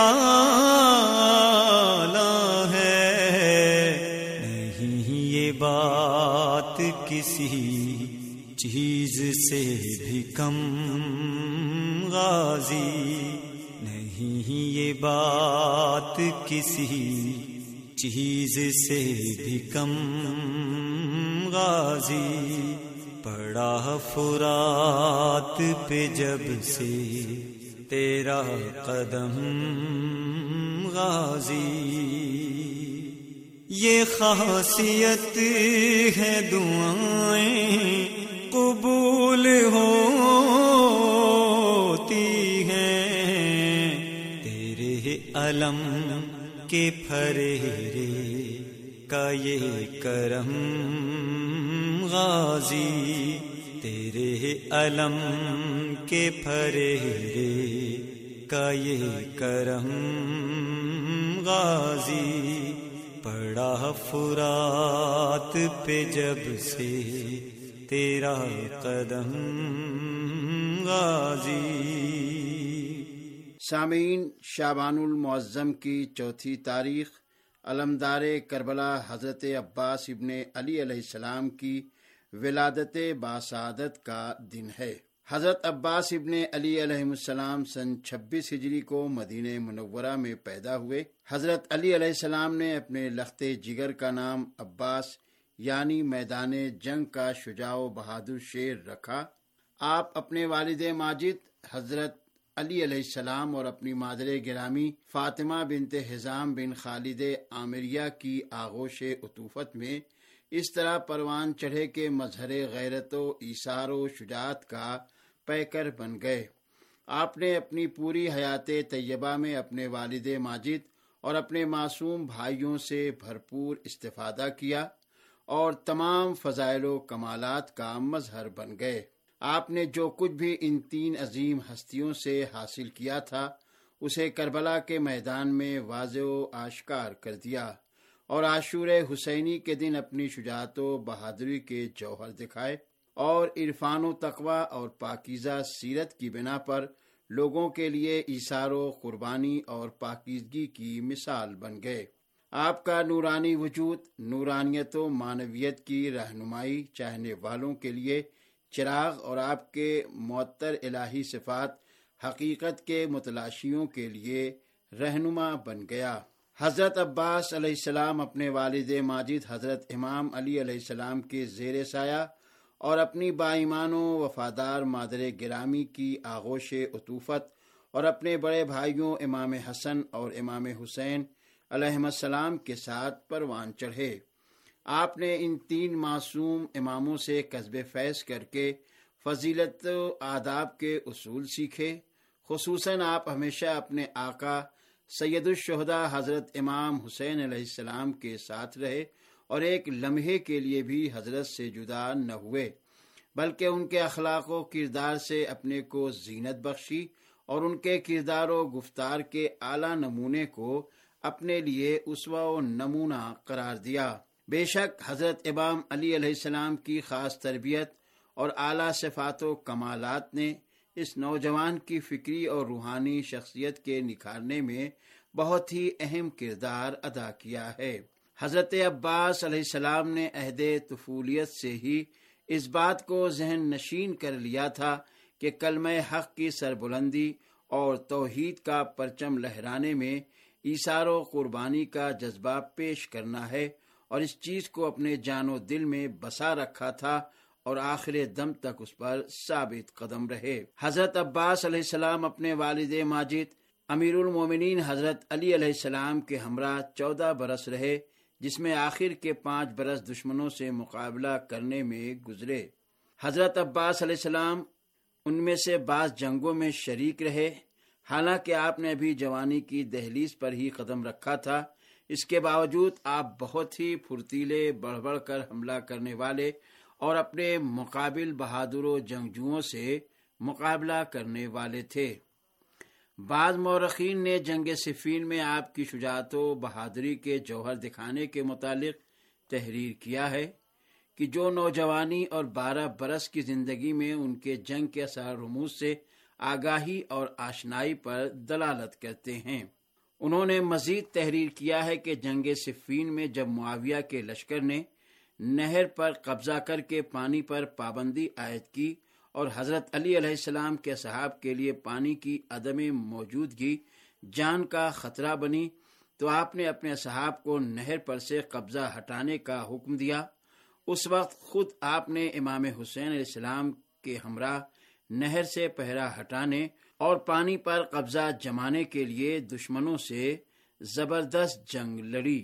پالا ہے. نہیں یہ بات کسی چیز سے بھی کم غازی، نہیں یہ بات کسی چیز سے بھی کم غازی. پڑا فرات پہ جب سے تیرا قدم غازی، یہ خاصیت ہے دعائیں قبول ہوتی ہیں، تیرے علم کے پھریرے کا یہ کرم غازی، تیرے علم کے پھریرے کا یہ کرم غازی پڑا فرات پہ جب سے تیرا قدم غازی۔ سامعین، شعبان المعظم کی چوتھی تاریخ علمدار کربلا حضرت عباس ابن علی علیہ السلام کی ولادت باسعادت کا دن ہے۔ حضرت عباس ابن علی علیہ السلام سن چھبیس ہجری کو مدینہ منورہ میں پیدا ہوئے۔ حضرت علی علیہ السلام نے اپنے لخت جگر کا نام عباس یعنی میدان جنگ کا شجاع و بہادر شیر رکھا۔ آپ اپنے والد ماجد حضرت علی علیہ السلام اور اپنی مادر گرامی فاطمہ بنت حزام بن خالد عامریہ کی آغوش عطوفت میں اس طرح پروان چڑھے کہ مظہر غیرت و ایثار و شجاعت کا پیکر بن گئے۔ آپ نے اپنی پوری حیات طیبہ میں اپنے والد ماجد اور اپنے معصوم بھائیوں سے بھرپور استفادہ کیا اور تمام فضائل و کمالات کا مظہر بن گئے۔ آپ نے جو کچھ بھی ان تین عظیم ہستیوں سے حاصل کیا تھا اسے کربلا کے میدان میں واضح و آشکار کر دیا اور عاشور حسینی کے دن اپنی شجاعت و بہادری کے جوہر دکھائے اور عرفان و تقوی اور پاکیزہ سیرت کی بنا پر لوگوں کے لیے ایثار و قربانی اور پاکیزگی کی مثال بن گئے۔ آپ کا نورانی وجود نورانیت و معنویت کی رہنمائی چاہنے والوں کے لیے چراغ اور آپ کے معطر الہی صفات حقیقت کے متلاشیوں کے لیے رہنما بن گیا۔ حضرت عباس علیہ السلام اپنے والد ماجد حضرت امام علی علیہ السلام کے زیر سایہ اور اپنی باایمان و وفادار مادر گرامی کی آغوش عطوفت اور اپنے بڑے بھائیوں امام حسن اور امام حسین علیہ السلام کے ساتھ پروان چڑھے۔ آپ نے ان تین معصوم اماموں سے کسب فیض کر کے فضیلت و آداب کے اصول سیکھے۔ خصوصاً آپ ہمیشہ اپنے آقا سید الشہداء حضرت امام حسین علیہ السلام کے ساتھ رہے اور ایک لمحے کے لیے بھی حضرت سے جدا نہ ہوئے، بلکہ ان کے اخلاق و کردار سے اپنے کو زینت بخشی اور ان کے کردار و گفتار کے اعلیٰ نمونے کو اپنے لیے اسوہ و نمونہ قرار دیا۔ بے شک حضرت امام علی علیہ السلام کی خاص تربیت اور اعلیٰ صفات و کمالات نے اس نوجوان کی فکری اور روحانی شخصیت کے نکھارنے میں بہت ہی اہم کردار ادا کیا ہے۔ حضرت عباس علیہ السلام نے عہد طفولیت سے ہی اس بات کو ذہن نشین کر لیا تھا کہ کلمہ حق کی سربلندی اور توحید کا پرچم لہرانے میں ایثار و قربانی کا جذبہ پیش کرنا ہے اور اس چیز کو اپنے جان و دل میں بسا رکھا تھا اور آخر دم تک اس پر ثابت قدم رہے۔ حضرت عباس علیہ السلام اپنے والد ماجد امیر المومنین حضرت علی علیہ السلام کے ہمراہ چودہ برس رہے، جس میں آخر کے پانچ برس دشمنوں سے مقابلہ کرنے میں گزرے۔ حضرت عباس علیہ السلام ان میں سے بعض جنگوں میں شریک رہے، حالانکہ آپ نے ابھی جوانی کی دہلیز پر ہی قدم رکھا تھا۔ اس کے باوجود آپ بہت ہی پھرتیلے، بڑھ بڑھ کر حملہ کرنے والے اور اپنے مقابل بہادروں جنگجوؤں سے مقابلہ کرنے والے تھے۔ بعض مورخین نے جنگ صفین میں آپ کی شجاعت و بہادری کے جوہر دکھانے کے متعلق تحریر کیا ہے کہ جو نوجوانی اور بارہ برس کی زندگی میں ان کے جنگ کے اثر رموز سے آگاہی اور آشنائی پر دلالت کرتے ہیں۔ انہوں نے مزید تحریر کیا ہے کہ جنگ صفین میں جب معاویہ کے لشکر نے نہر پر قبضہ کر کے پانی پر پابندی عائد کی اور حضرت علی علیہ السلام کے اصحاب کے لیے پانی کی عدم موجودگی جان کا خطرہ بنی، تو آپ نے اپنے اصحاب کو نہر پر سے قبضہ ہٹانے کا حکم دیا۔ اس وقت خود آپ نے امام حسین علیہ السلام کے ہمراہ نہر سے پہرا ہٹانے اور پانی پر قبضہ جمانے کے لیے دشمنوں سے زبردست جنگ لڑی۔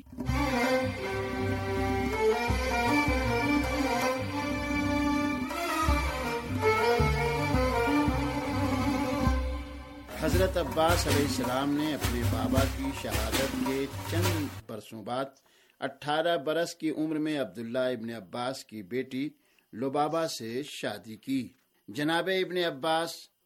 حضرت عباس علیہ السلام نے اپنے بابا کی شہادت کے چند برسوں بعد اٹھارہ برس کی عمر میں عبداللہ ابن عباس کی بیٹی لبابہ سے شادی کی۔ جناب ابن عباس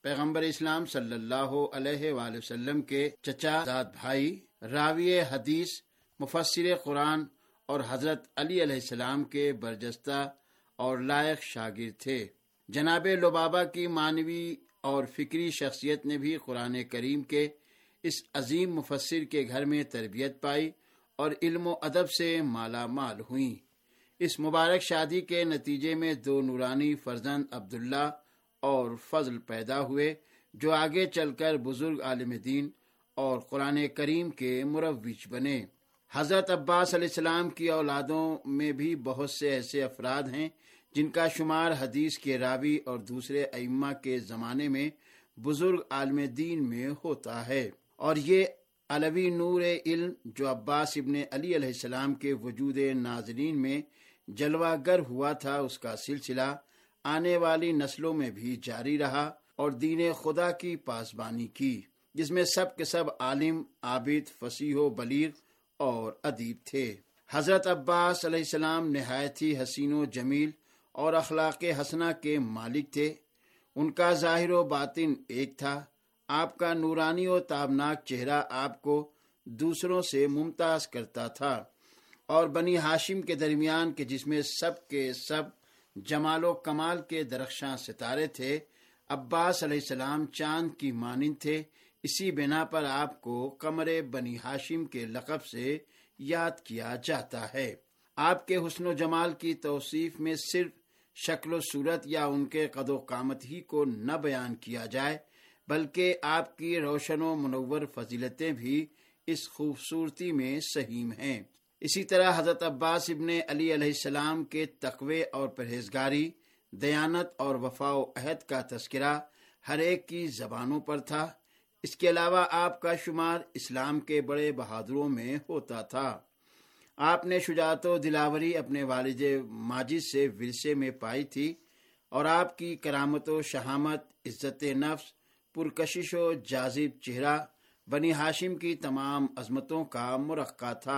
پیغمبر اسلام صلی اللہ علیہ وآلہ وسلم کے چچا زاد بھائی، راوی حدیث، مفسر قرآن اور حضرت علی علیہ السلام کے برجستہ اور لائق شاگرد تھے۔ جناب لبابہ کی معنوی اور فکری شخصیت نے بھی قرآن کریم کے اس عظیم مفسر کے گھر میں تربیت پائی اور علم و ادب سے مالا مال ہوئیں۔ اس مبارک شادی کے نتیجے میں دو نورانی فرزند عبداللہ اور فضل پیدا ہوئے، جو آگے چل کر بزرگ عالم دین اور قرآن کریم کے مروج بنے۔ حضرت عباس علیہ السلام کی اولادوں میں بھی بہت سے ایسے افراد ہیں جن کا شمار حدیث کے راوی اور دوسرے ائمہ کے زمانے میں بزرگ عالم دین میں ہوتا ہے، اور یہ علوی نور علم جو عباس ابن علی علیہ السلام کے وجود ناظرین میں جلوہ گر ہوا تھا، اس کا سلسلہ آنے والی نسلوں میں بھی جاری رہا اور دین خدا کی پاسبانی کی، جس میں سب کے سب عالم، عابد، فصیح و بلیغ اور ادیب تھے۔ حضرت عباس علیہ السلام نہایت ہی حسین و جمیل اور اخلاق حسنہ کے مالک تھے۔ ان کا ظاہر و باطن ایک تھا۔ آپ کا نورانی و تابناک چہرہ آپ کو دوسروں سے ممتاز کرتا تھا، اور بنی ہاشم کے درمیان کے جس میں سب کے سب جمال و کمال کے درخشاں ستارے تھے، عباس علیہ السلام چاند کی مانند تھے۔ اسی بنا پر آپ کو قمر بنی ہاشم کے لقب سے یاد کیا جاتا ہے۔ آپ کے حسن و جمال کی توصیف میں صرف شکل و صورت یا ان کے قد و قامت ہی کو نہ بیان کیا جائے، بلکہ آپ کی روشن و منور فضیلتیں بھی اس خوبصورتی میں سہیم ہیں۔ اسی طرح حضرت عباس ابن علی علیہ السلام کے تقوی اور پرہیزگاری، دیانت اور وفا و عہد کا تذکرہ ہر ایک کی زبانوں پر تھا۔ اس کے علاوہ آپ کا شمار اسلام کے بڑے بہادروں میں ہوتا تھا۔ آپ نے شجاعت و دلاوری اپنے والد ماجد سے ورثے میں پائی تھی، اور آپ کی کرامت و شہامت، عزت نفس، پرکشش و جاذب چہرہ بنی ہاشم کی تمام عظمتوں کا مرقع تھا۔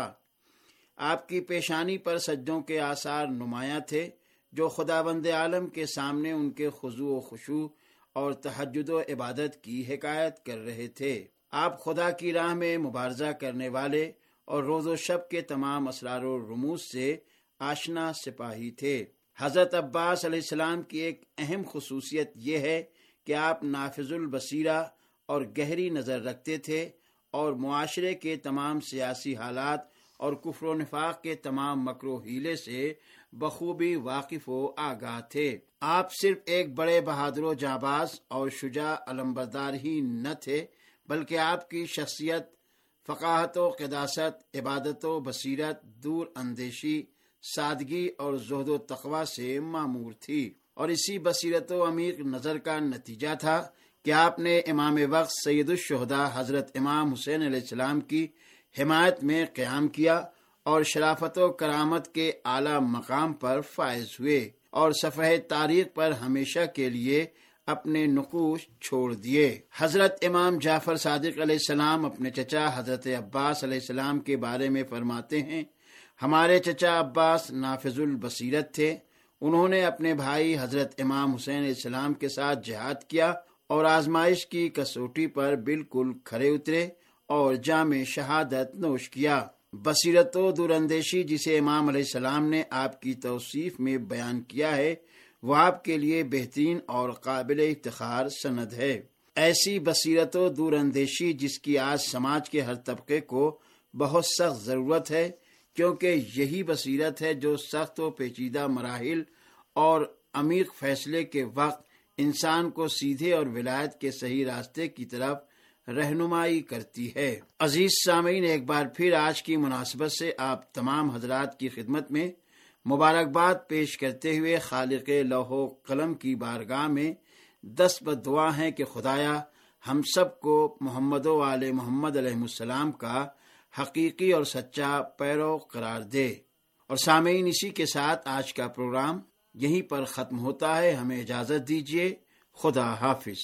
آپ کی پیشانی پر سجدوں کے آثار نمایاں تھے، جو خداوند عالم کے سامنے ان کے خضوع و خشوع اور تہجد و عبادت کی حکایت کر رہے تھے۔ آپ خدا کی راہ میں مبارزہ کرنے والے اور روز و شب کے تمام اسرار و رموز سے آشنا سپاہی تھے۔ حضرت عباس علیہ السلام کی ایک اہم خصوصیت یہ ہے کہ آپ نافذ البصیرہ اور گہری نظر رکھتے تھے، اور معاشرے کے تمام سیاسی حالات اور کفر و نفاق کے تمام مکر و حیلے سے بخوبی واقف و آگاہ تھے۔ آپ صرف ایک بڑے بہادر و جانباز اور شجاع علمبردار ہی نہ تھے، بلکہ آپ کی شخصیت فقاہت و قداست، عبادت و بصیرت، دور اندیشی، سادگی اور زہد و تقوی سے معمور تھی، اور اسی بصیرت و عمیق نظر کا نتیجہ تھا کہ آپ نے امام وقت سید الشہداء حضرت امام حسین علیہ السلام کی حمایت میں قیام کیا، اور شرافت و کرامت کے اعلیٰ مقام پر فائز ہوئے، اور صفحہ تاریخ پر ہمیشہ کے لیے اپنے نقوش چھوڑ دیے۔ حضرت امام جعفر صادق علیہ السلام اپنے چچا حضرت عباس علیہ السلام کے بارے میں فرماتے ہیں، ہمارے چچا عباس نافذ البصیرت تھے۔ انہوں نے اپنے بھائی حضرت امام حسین علیہ السلام کے ساتھ جہاد کیا، اور آزمائش کی کسوٹی پر بالکل کھرے اترے اور جام شہادت نوش کیا۔ بصیرت و دوراندیشی جسے امام علیہ السلام نے آپ کی توصیف میں بیان کیا ہے، وہ آپ کے لیے بہترین اور قابل افتخار سند ہے۔ ایسی بصیرت و دوراندیشی جس کی آج سماج کے ہر طبقے کو بہت سخت ضرورت ہے، کیونکہ یہی بصیرت ہے جو سخت و پیچیدہ مراحل اور عمیق فیصلے کے وقت انسان کو سیدھے اور ولایت کے صحیح راستے کی طرف رہنمائی کرتی ہے۔ عزیز سامعین، ایک بار پھر آج کی مناسبت سے آپ تمام حضرات کی خدمت میں مبارکباد پیش کرتے ہوئے خالق لوح و قلم کی بارگاہ میں دست بدعا ہیں کہ خدایا ہم سب کو محمد و آل محمد علیہ السلام کا حقیقی اور سچا پیرو قرار دے۔ اور سامعین، اسی کے ساتھ آج کا پروگرام یہیں پر ختم ہوتا ہے۔ ہمیں اجازت دیجیے، خدا حافظ۔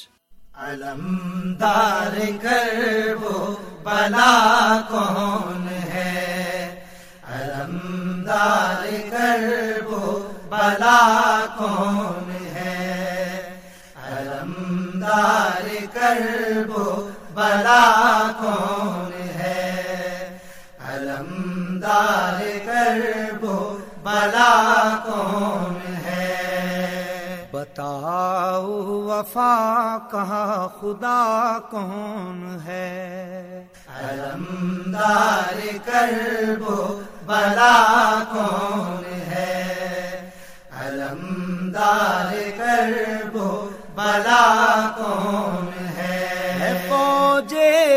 علمدار کرب و بلا کون ہے، علمدار کرب و بلا کون ہے، علمدار علمدار کرب و بلا کون ہے علمدار کرب و بلا کون ہے بتاؤ وفا کہاں خدا کون ہے علمدار کرب و بلا کون ہے علمدار کرب و بلا کون ہے فوج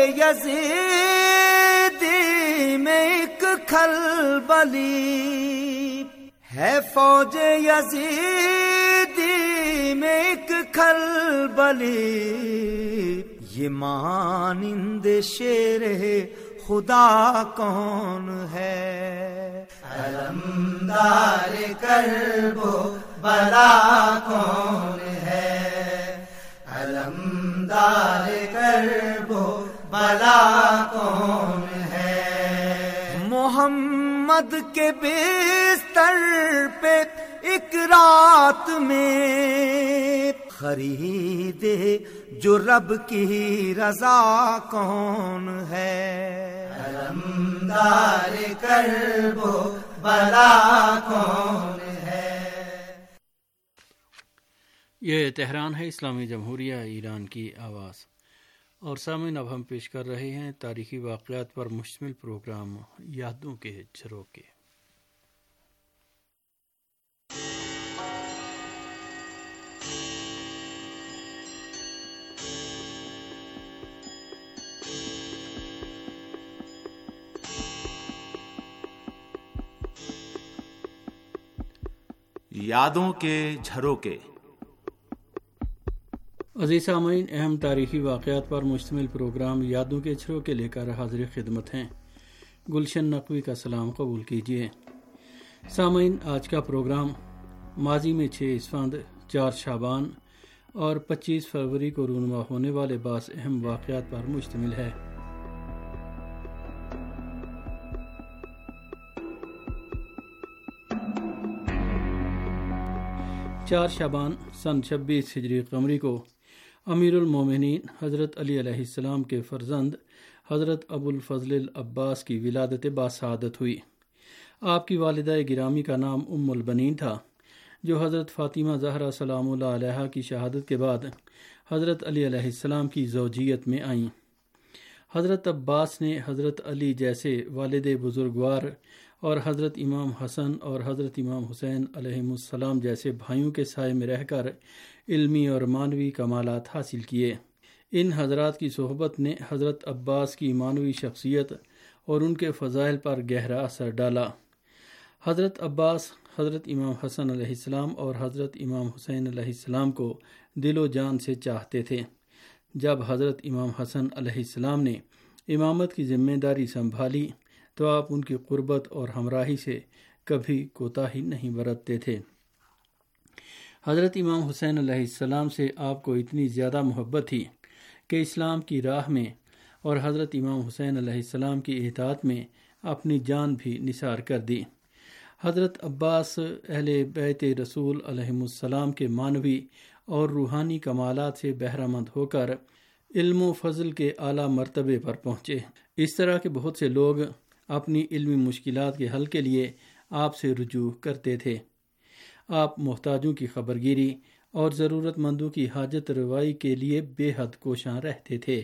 یزیدی میں ایک کھلبلی ہے فوج یزیدی میں ایک کھلبلی یہ مانند شیر خدا کون ہے علمدار کرب و بلا کون ہے علمدار کرب و بلا کون ہے محمد کے بستر پہ ایک رات میں خریدے جو رب کی رضا کون ہے علمدار کرب و بلا کون ہے یہ تہران ہے اسلامی جمہوریہ ایران کی آواز اور سامعین اب ہم پیش کر رہے ہیں تاریخی واقعات پر مشتمل پروگرام یادوں کے جھروکے۔ یادوں کے جھروکے۔ عزیز سامعین، اہم تاریخی واقعات پر مشتمل پروگرام یادوں کے جھروکے لے کر حاضر خدمت ہیں۔ گلشن نقوی کا سلام قبول کیجیے۔ سامعین، آج کا پروگرام ماضی میں چھ اسفند، چار شعبان اور پچیس فروری کو رونما ہونے والے بعض اہم واقعات پر مشتمل ہے۔ چار شعبان سن چھبیس ہجری قمری کو امیر المومنین حضرت علی علیہ السلام کے فرزند حضرت ابو الفضل العباس کی ولادت باسعادت ہوئی۔ آپ کی والدہ گرامی کا نام ام البنین تھا، جو حضرت فاطمہ زہرا سلام اللہ علیہا کی شہادت کے بعد حضرت علی علیہ السلام کی زوجیت میں آئیں۔ حضرت عباس نے حضرت علی جیسے والد بزرگوار اور حضرت امام حسن اور حضرت امام حسین علیہم السلام جیسے بھائیوں کے سائے میں رہ کر علمی اور معنوی کمالات حاصل کیے۔ ان حضرات کی صحبت نے حضرت عباس کی معنوی شخصیت اور ان کے فضائل پر گہرا اثر ڈالا۔ حضرت عباس حضرت امام حسن علیہ السلام اور حضرت امام حسین علیہ السلام کو دل و جان سے چاہتے تھے۔ جب حضرت امام حسن علیہ السلام نے امامت کی ذمہ داری سنبھالی تو آپ ان کی قربت اور ہمراہی سے کبھی کوتاہی نہیں برتتے تھے۔ حضرت امام حسین علیہ السلام سے آپ کو اتنی زیادہ محبت تھی کہ اسلام کی راہ میں اور حضرت امام حسین علیہ السلام کی اطاعت میں اپنی جان بھی نثار کر دی۔ حضرت عباس اہل بیت رسول علیہ السلام کے معنوی اور روحانی کمالات سے بہرہ مند ہو کر علم و فضل کے اعلیٰ مرتبے پر پہنچے۔ اس طرح کے بہت سے لوگ اپنی علمی مشکلات کے حل کے لیے آپ سے رجوع کرتے تھے۔ آپ محتاجوں کی خبرگیری اور ضرورت مندوں کی حاجت روائی کے لیے بے حد کوشاں رہتے تھے۔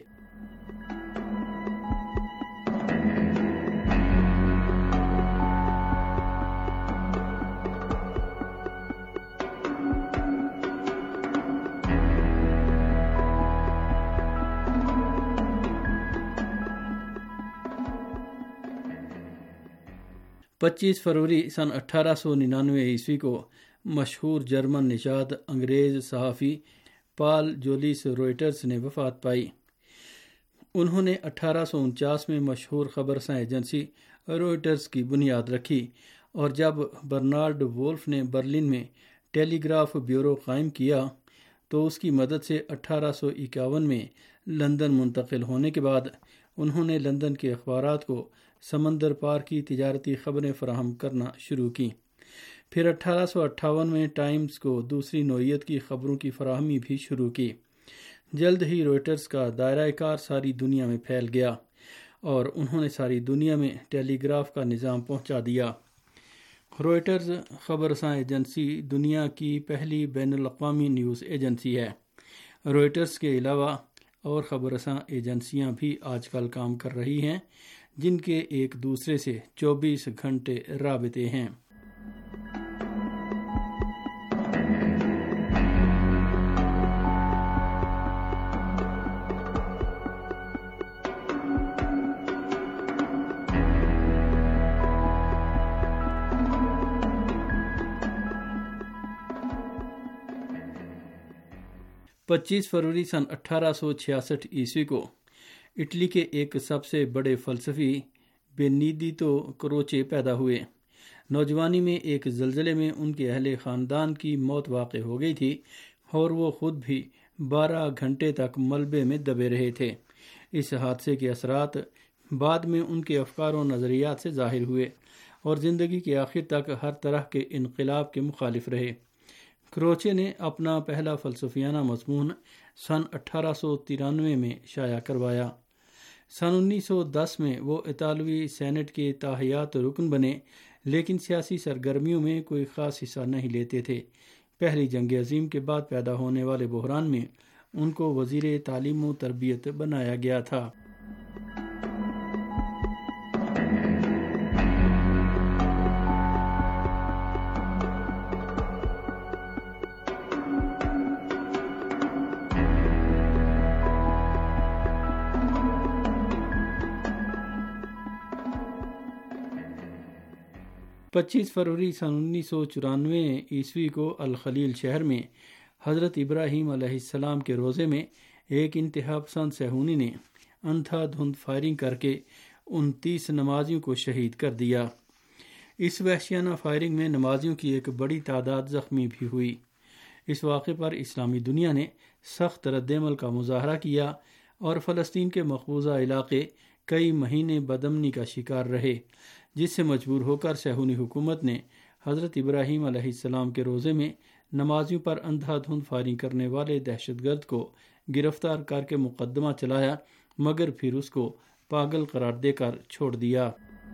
پچیس فروری سن اٹھارہ سو ننانوے عیسوی کو مشہور جرمن نژاد انگریز صحافی پال جولیس روئٹرز نے وفات پائی۔ انہوں نے اٹھارہ سو انچاس میں مشہور خبرساں ایجنسی روئٹرز کی بنیاد رکھی اور جب برنارڈ وولف نے برلن میں ٹیلی گراف بیورو قائم کیا تو اس کی مدد سے اٹھارہ سو اکیاون میں لندن منتقل ہونے کے بعد انہوں نے لندن کے اخبارات کو سمندر پار کی تجارتی خبریں فراہم کرنا شروع کی۔ پھر اٹھارہ سو اٹھاون میں ٹائمز کو دوسری نوعیت کی خبروں کی فراہمی بھی شروع کی۔ جلد ہی روئٹرز کا دائرہ کار ساری دنیا میں پھیل گیا اور انہوں نے ساری دنیا میں ٹیلی گراف کا نظام پہنچا دیا۔ روئٹرز خبر رساں ایجنسی دنیا کی پہلی بین الاقوامی نیوز ایجنسی ہے۔ روئٹرز کے علاوہ اور خبر رساں ایجنسیاں بھی آج کل کام کر رہی ہیں جن کے ایک دوسرے سے چوبیس گھنٹے رابطے ہیں۔ پچیس فروری سن اٹھارہ سو چھیاسٹھ عیسوی کو اٹلی کے ایک سب سے بڑے فلسفی بینیڈیتو کروچے پیدا ہوئے۔ نوجوانی میں ایک زلزلے میں ان کے اہل خاندان کی موت واقع ہو گئی تھی اور وہ خود بھی بارہ گھنٹے تک ملبے میں دبے رہے تھے۔ اس حادثے کے اثرات بعد میں ان کے افکار و نظریات سے ظاہر ہوئے اور زندگی کے آخر تک ہر طرح کے انقلاب کے مخالف رہے۔ کروچے نے اپنا پہلا فلسفیانہ مضمون سن اٹھارہ سو ترانوے میں شائع کروایا۔ سن انیس سو دس میں وہ اطالوی سینٹ کے تاحیات رکن بنے لیکن سیاسی سرگرمیوں میں کوئی خاص حصہ نہیں لیتے تھے۔ پہلی جنگ عظیم کے بعد پیدا ہونے والے بحران میں ان کو وزیر تعلیم و تربیت بنایا گیا تھا۔ پچیس فروری سن انیس سو چورانوے عیسوی کو الخلیل شہر میں حضرت ابراہیم علیہ السلام کے روزے میں ایک انتہا پسند صہیونی نے اندھا دھند فائرنگ کر کے انتیس نمازیوں کو شہید کر دیا۔ اس وحشیانہ فائرنگ میں نمازیوں کی ایک بڑی تعداد زخمی بھی ہوئی۔ اس واقعے پر اسلامی دنیا نے سخت رد عمل کا مظاہرہ کیا اور فلسطین کے مقبوضہ علاقے کئی مہینے بدامنی کا شکار رہے، جس سے مجبور ہو کر صہیونی حکومت نے حضرت ابراہیم علیہ السلام کے روزے میں نمازیوں پر اندھا دھند فائرنگ کرنے والے دہشت گرد کو گرفتار کر کے مقدمہ چلایا مگر پھر اس کو پاگل قرار دے کر چھوڑ دیا۔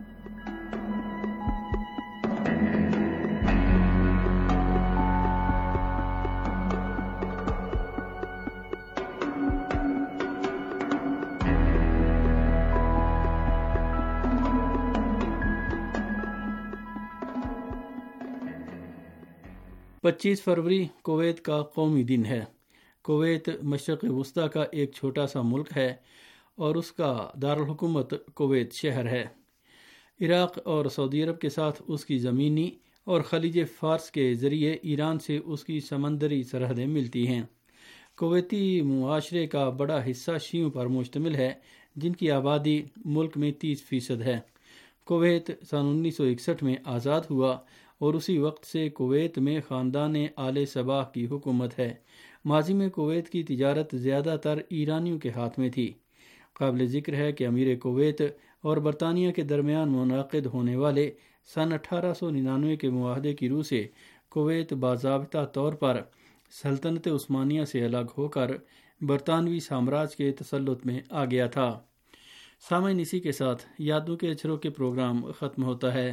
پچیس فروری کویت کا قومی دن ہے۔ کویت مشرق وسطی کا ایک چھوٹا سا ملک ہے اور اس کا دارالحکومت کویت شہر ہے۔ عراق اور سعودی عرب کے ساتھ اس کی زمینی اور خلیج فارس کے ذریعے ایران سے اس کی سمندری سرحدیں ملتی ہیں۔ کویتی معاشرے کا بڑا حصہ شیعوں پر مشتمل ہے جن کی آبادی ملک میں تیس فیصد ہے۔ کویت سن انیس سو اکسٹھ میں آزاد ہوا اور اسی وقت سے کویت میں خاندان آل صباح کی حکومت ہے۔ ماضی میں کویت کی تجارت زیادہ تر ایرانیوں کے ہاتھ میں تھی۔ قابل ذکر ہے کہ امیر کویت اور برطانیہ کے درمیان منعقد ہونے والے سن اٹھارہ سو ننانوے کے معاہدے کی روح سے کویت باضابطہ طور پر سلطنت عثمانیہ سے الگ ہو کر برطانوی سامراج کے تسلط میں آ گیا تھا۔ سامعین، اسی کے ساتھ یادوں کے اچھروں کے پروگرام ختم ہوتا ہے۔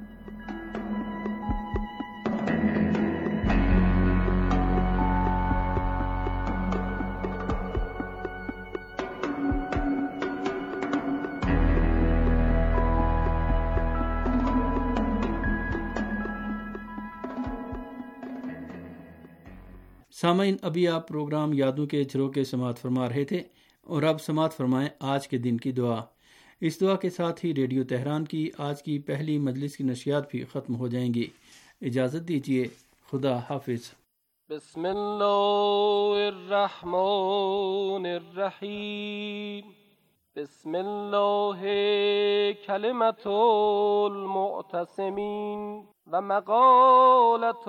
سامعین، ابھی آپ پروگرام یادوں کے جھروکے سماعت فرما رہے تھے اور اب سماعت فرمائیں آج کے دن کی دعا۔ اس دعا کے ساتھ ہی ریڈیو تہران کی آج کی پہلی مجلس کی نشریات بھی ختم ہو جائیں گی۔ اجازت دیجیے، خدا حافظ۔ بسم اللہ الرحمن الرحیم۔ بسم اللہ کلمۃ المعتصمین و مقالۃ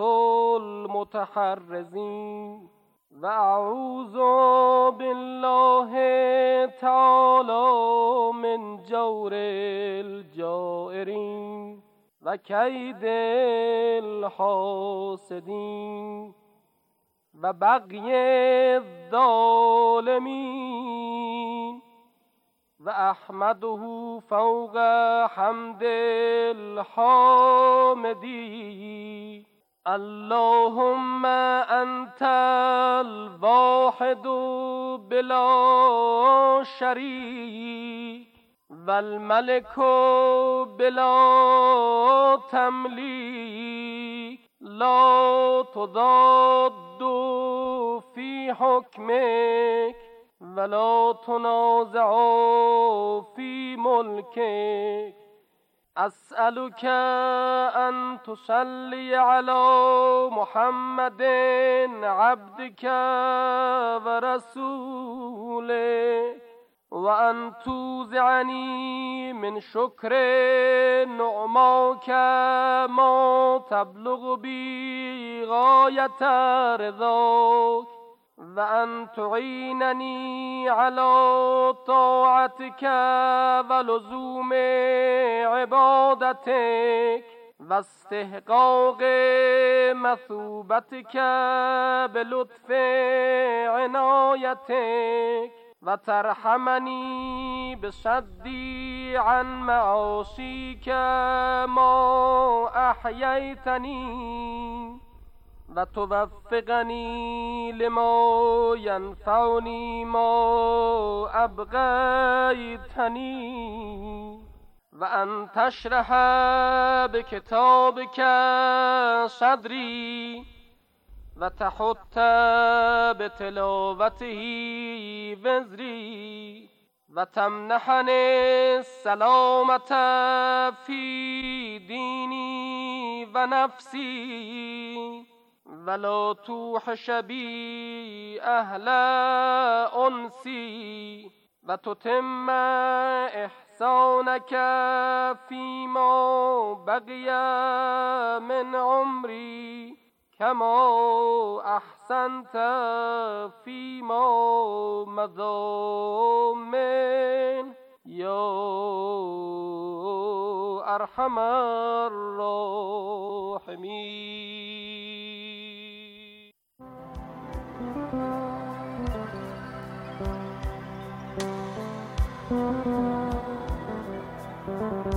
المتحرزین و اعوذ باللہ تعالی من جور الجائرین و کید الحاسدین و بغی الظالمین و احمده فوق حمد الحامدین. اللهم انت الواحد بلا شریک والملك بلا تملیک لا تضاد في حكمك ولا تنازع في ملكك. أسألك أن تصلي على محمد عبدك ورسولك وأن توزعني من شكر نعماك ما تبلغ بي غاية رضاك وأن تعينني على طاعتك ولزوم عبادتك واستحقاق مثوبتك بلطف عنايتك وترحمني بصدي عن معاصيك ما أحييتني وتوفقني لما ينفعني ما أبغيتني وأن تشرح بكتابك صدري وتحط بتلاوته وزري وتمنحني السلامة في ديني ونفسي ولا توحش بي أهل أنسي وتتم إحسانك فيما بقي من عمري كما أحسنت فيما مضى من يا أرحم الراحمين. Thank you.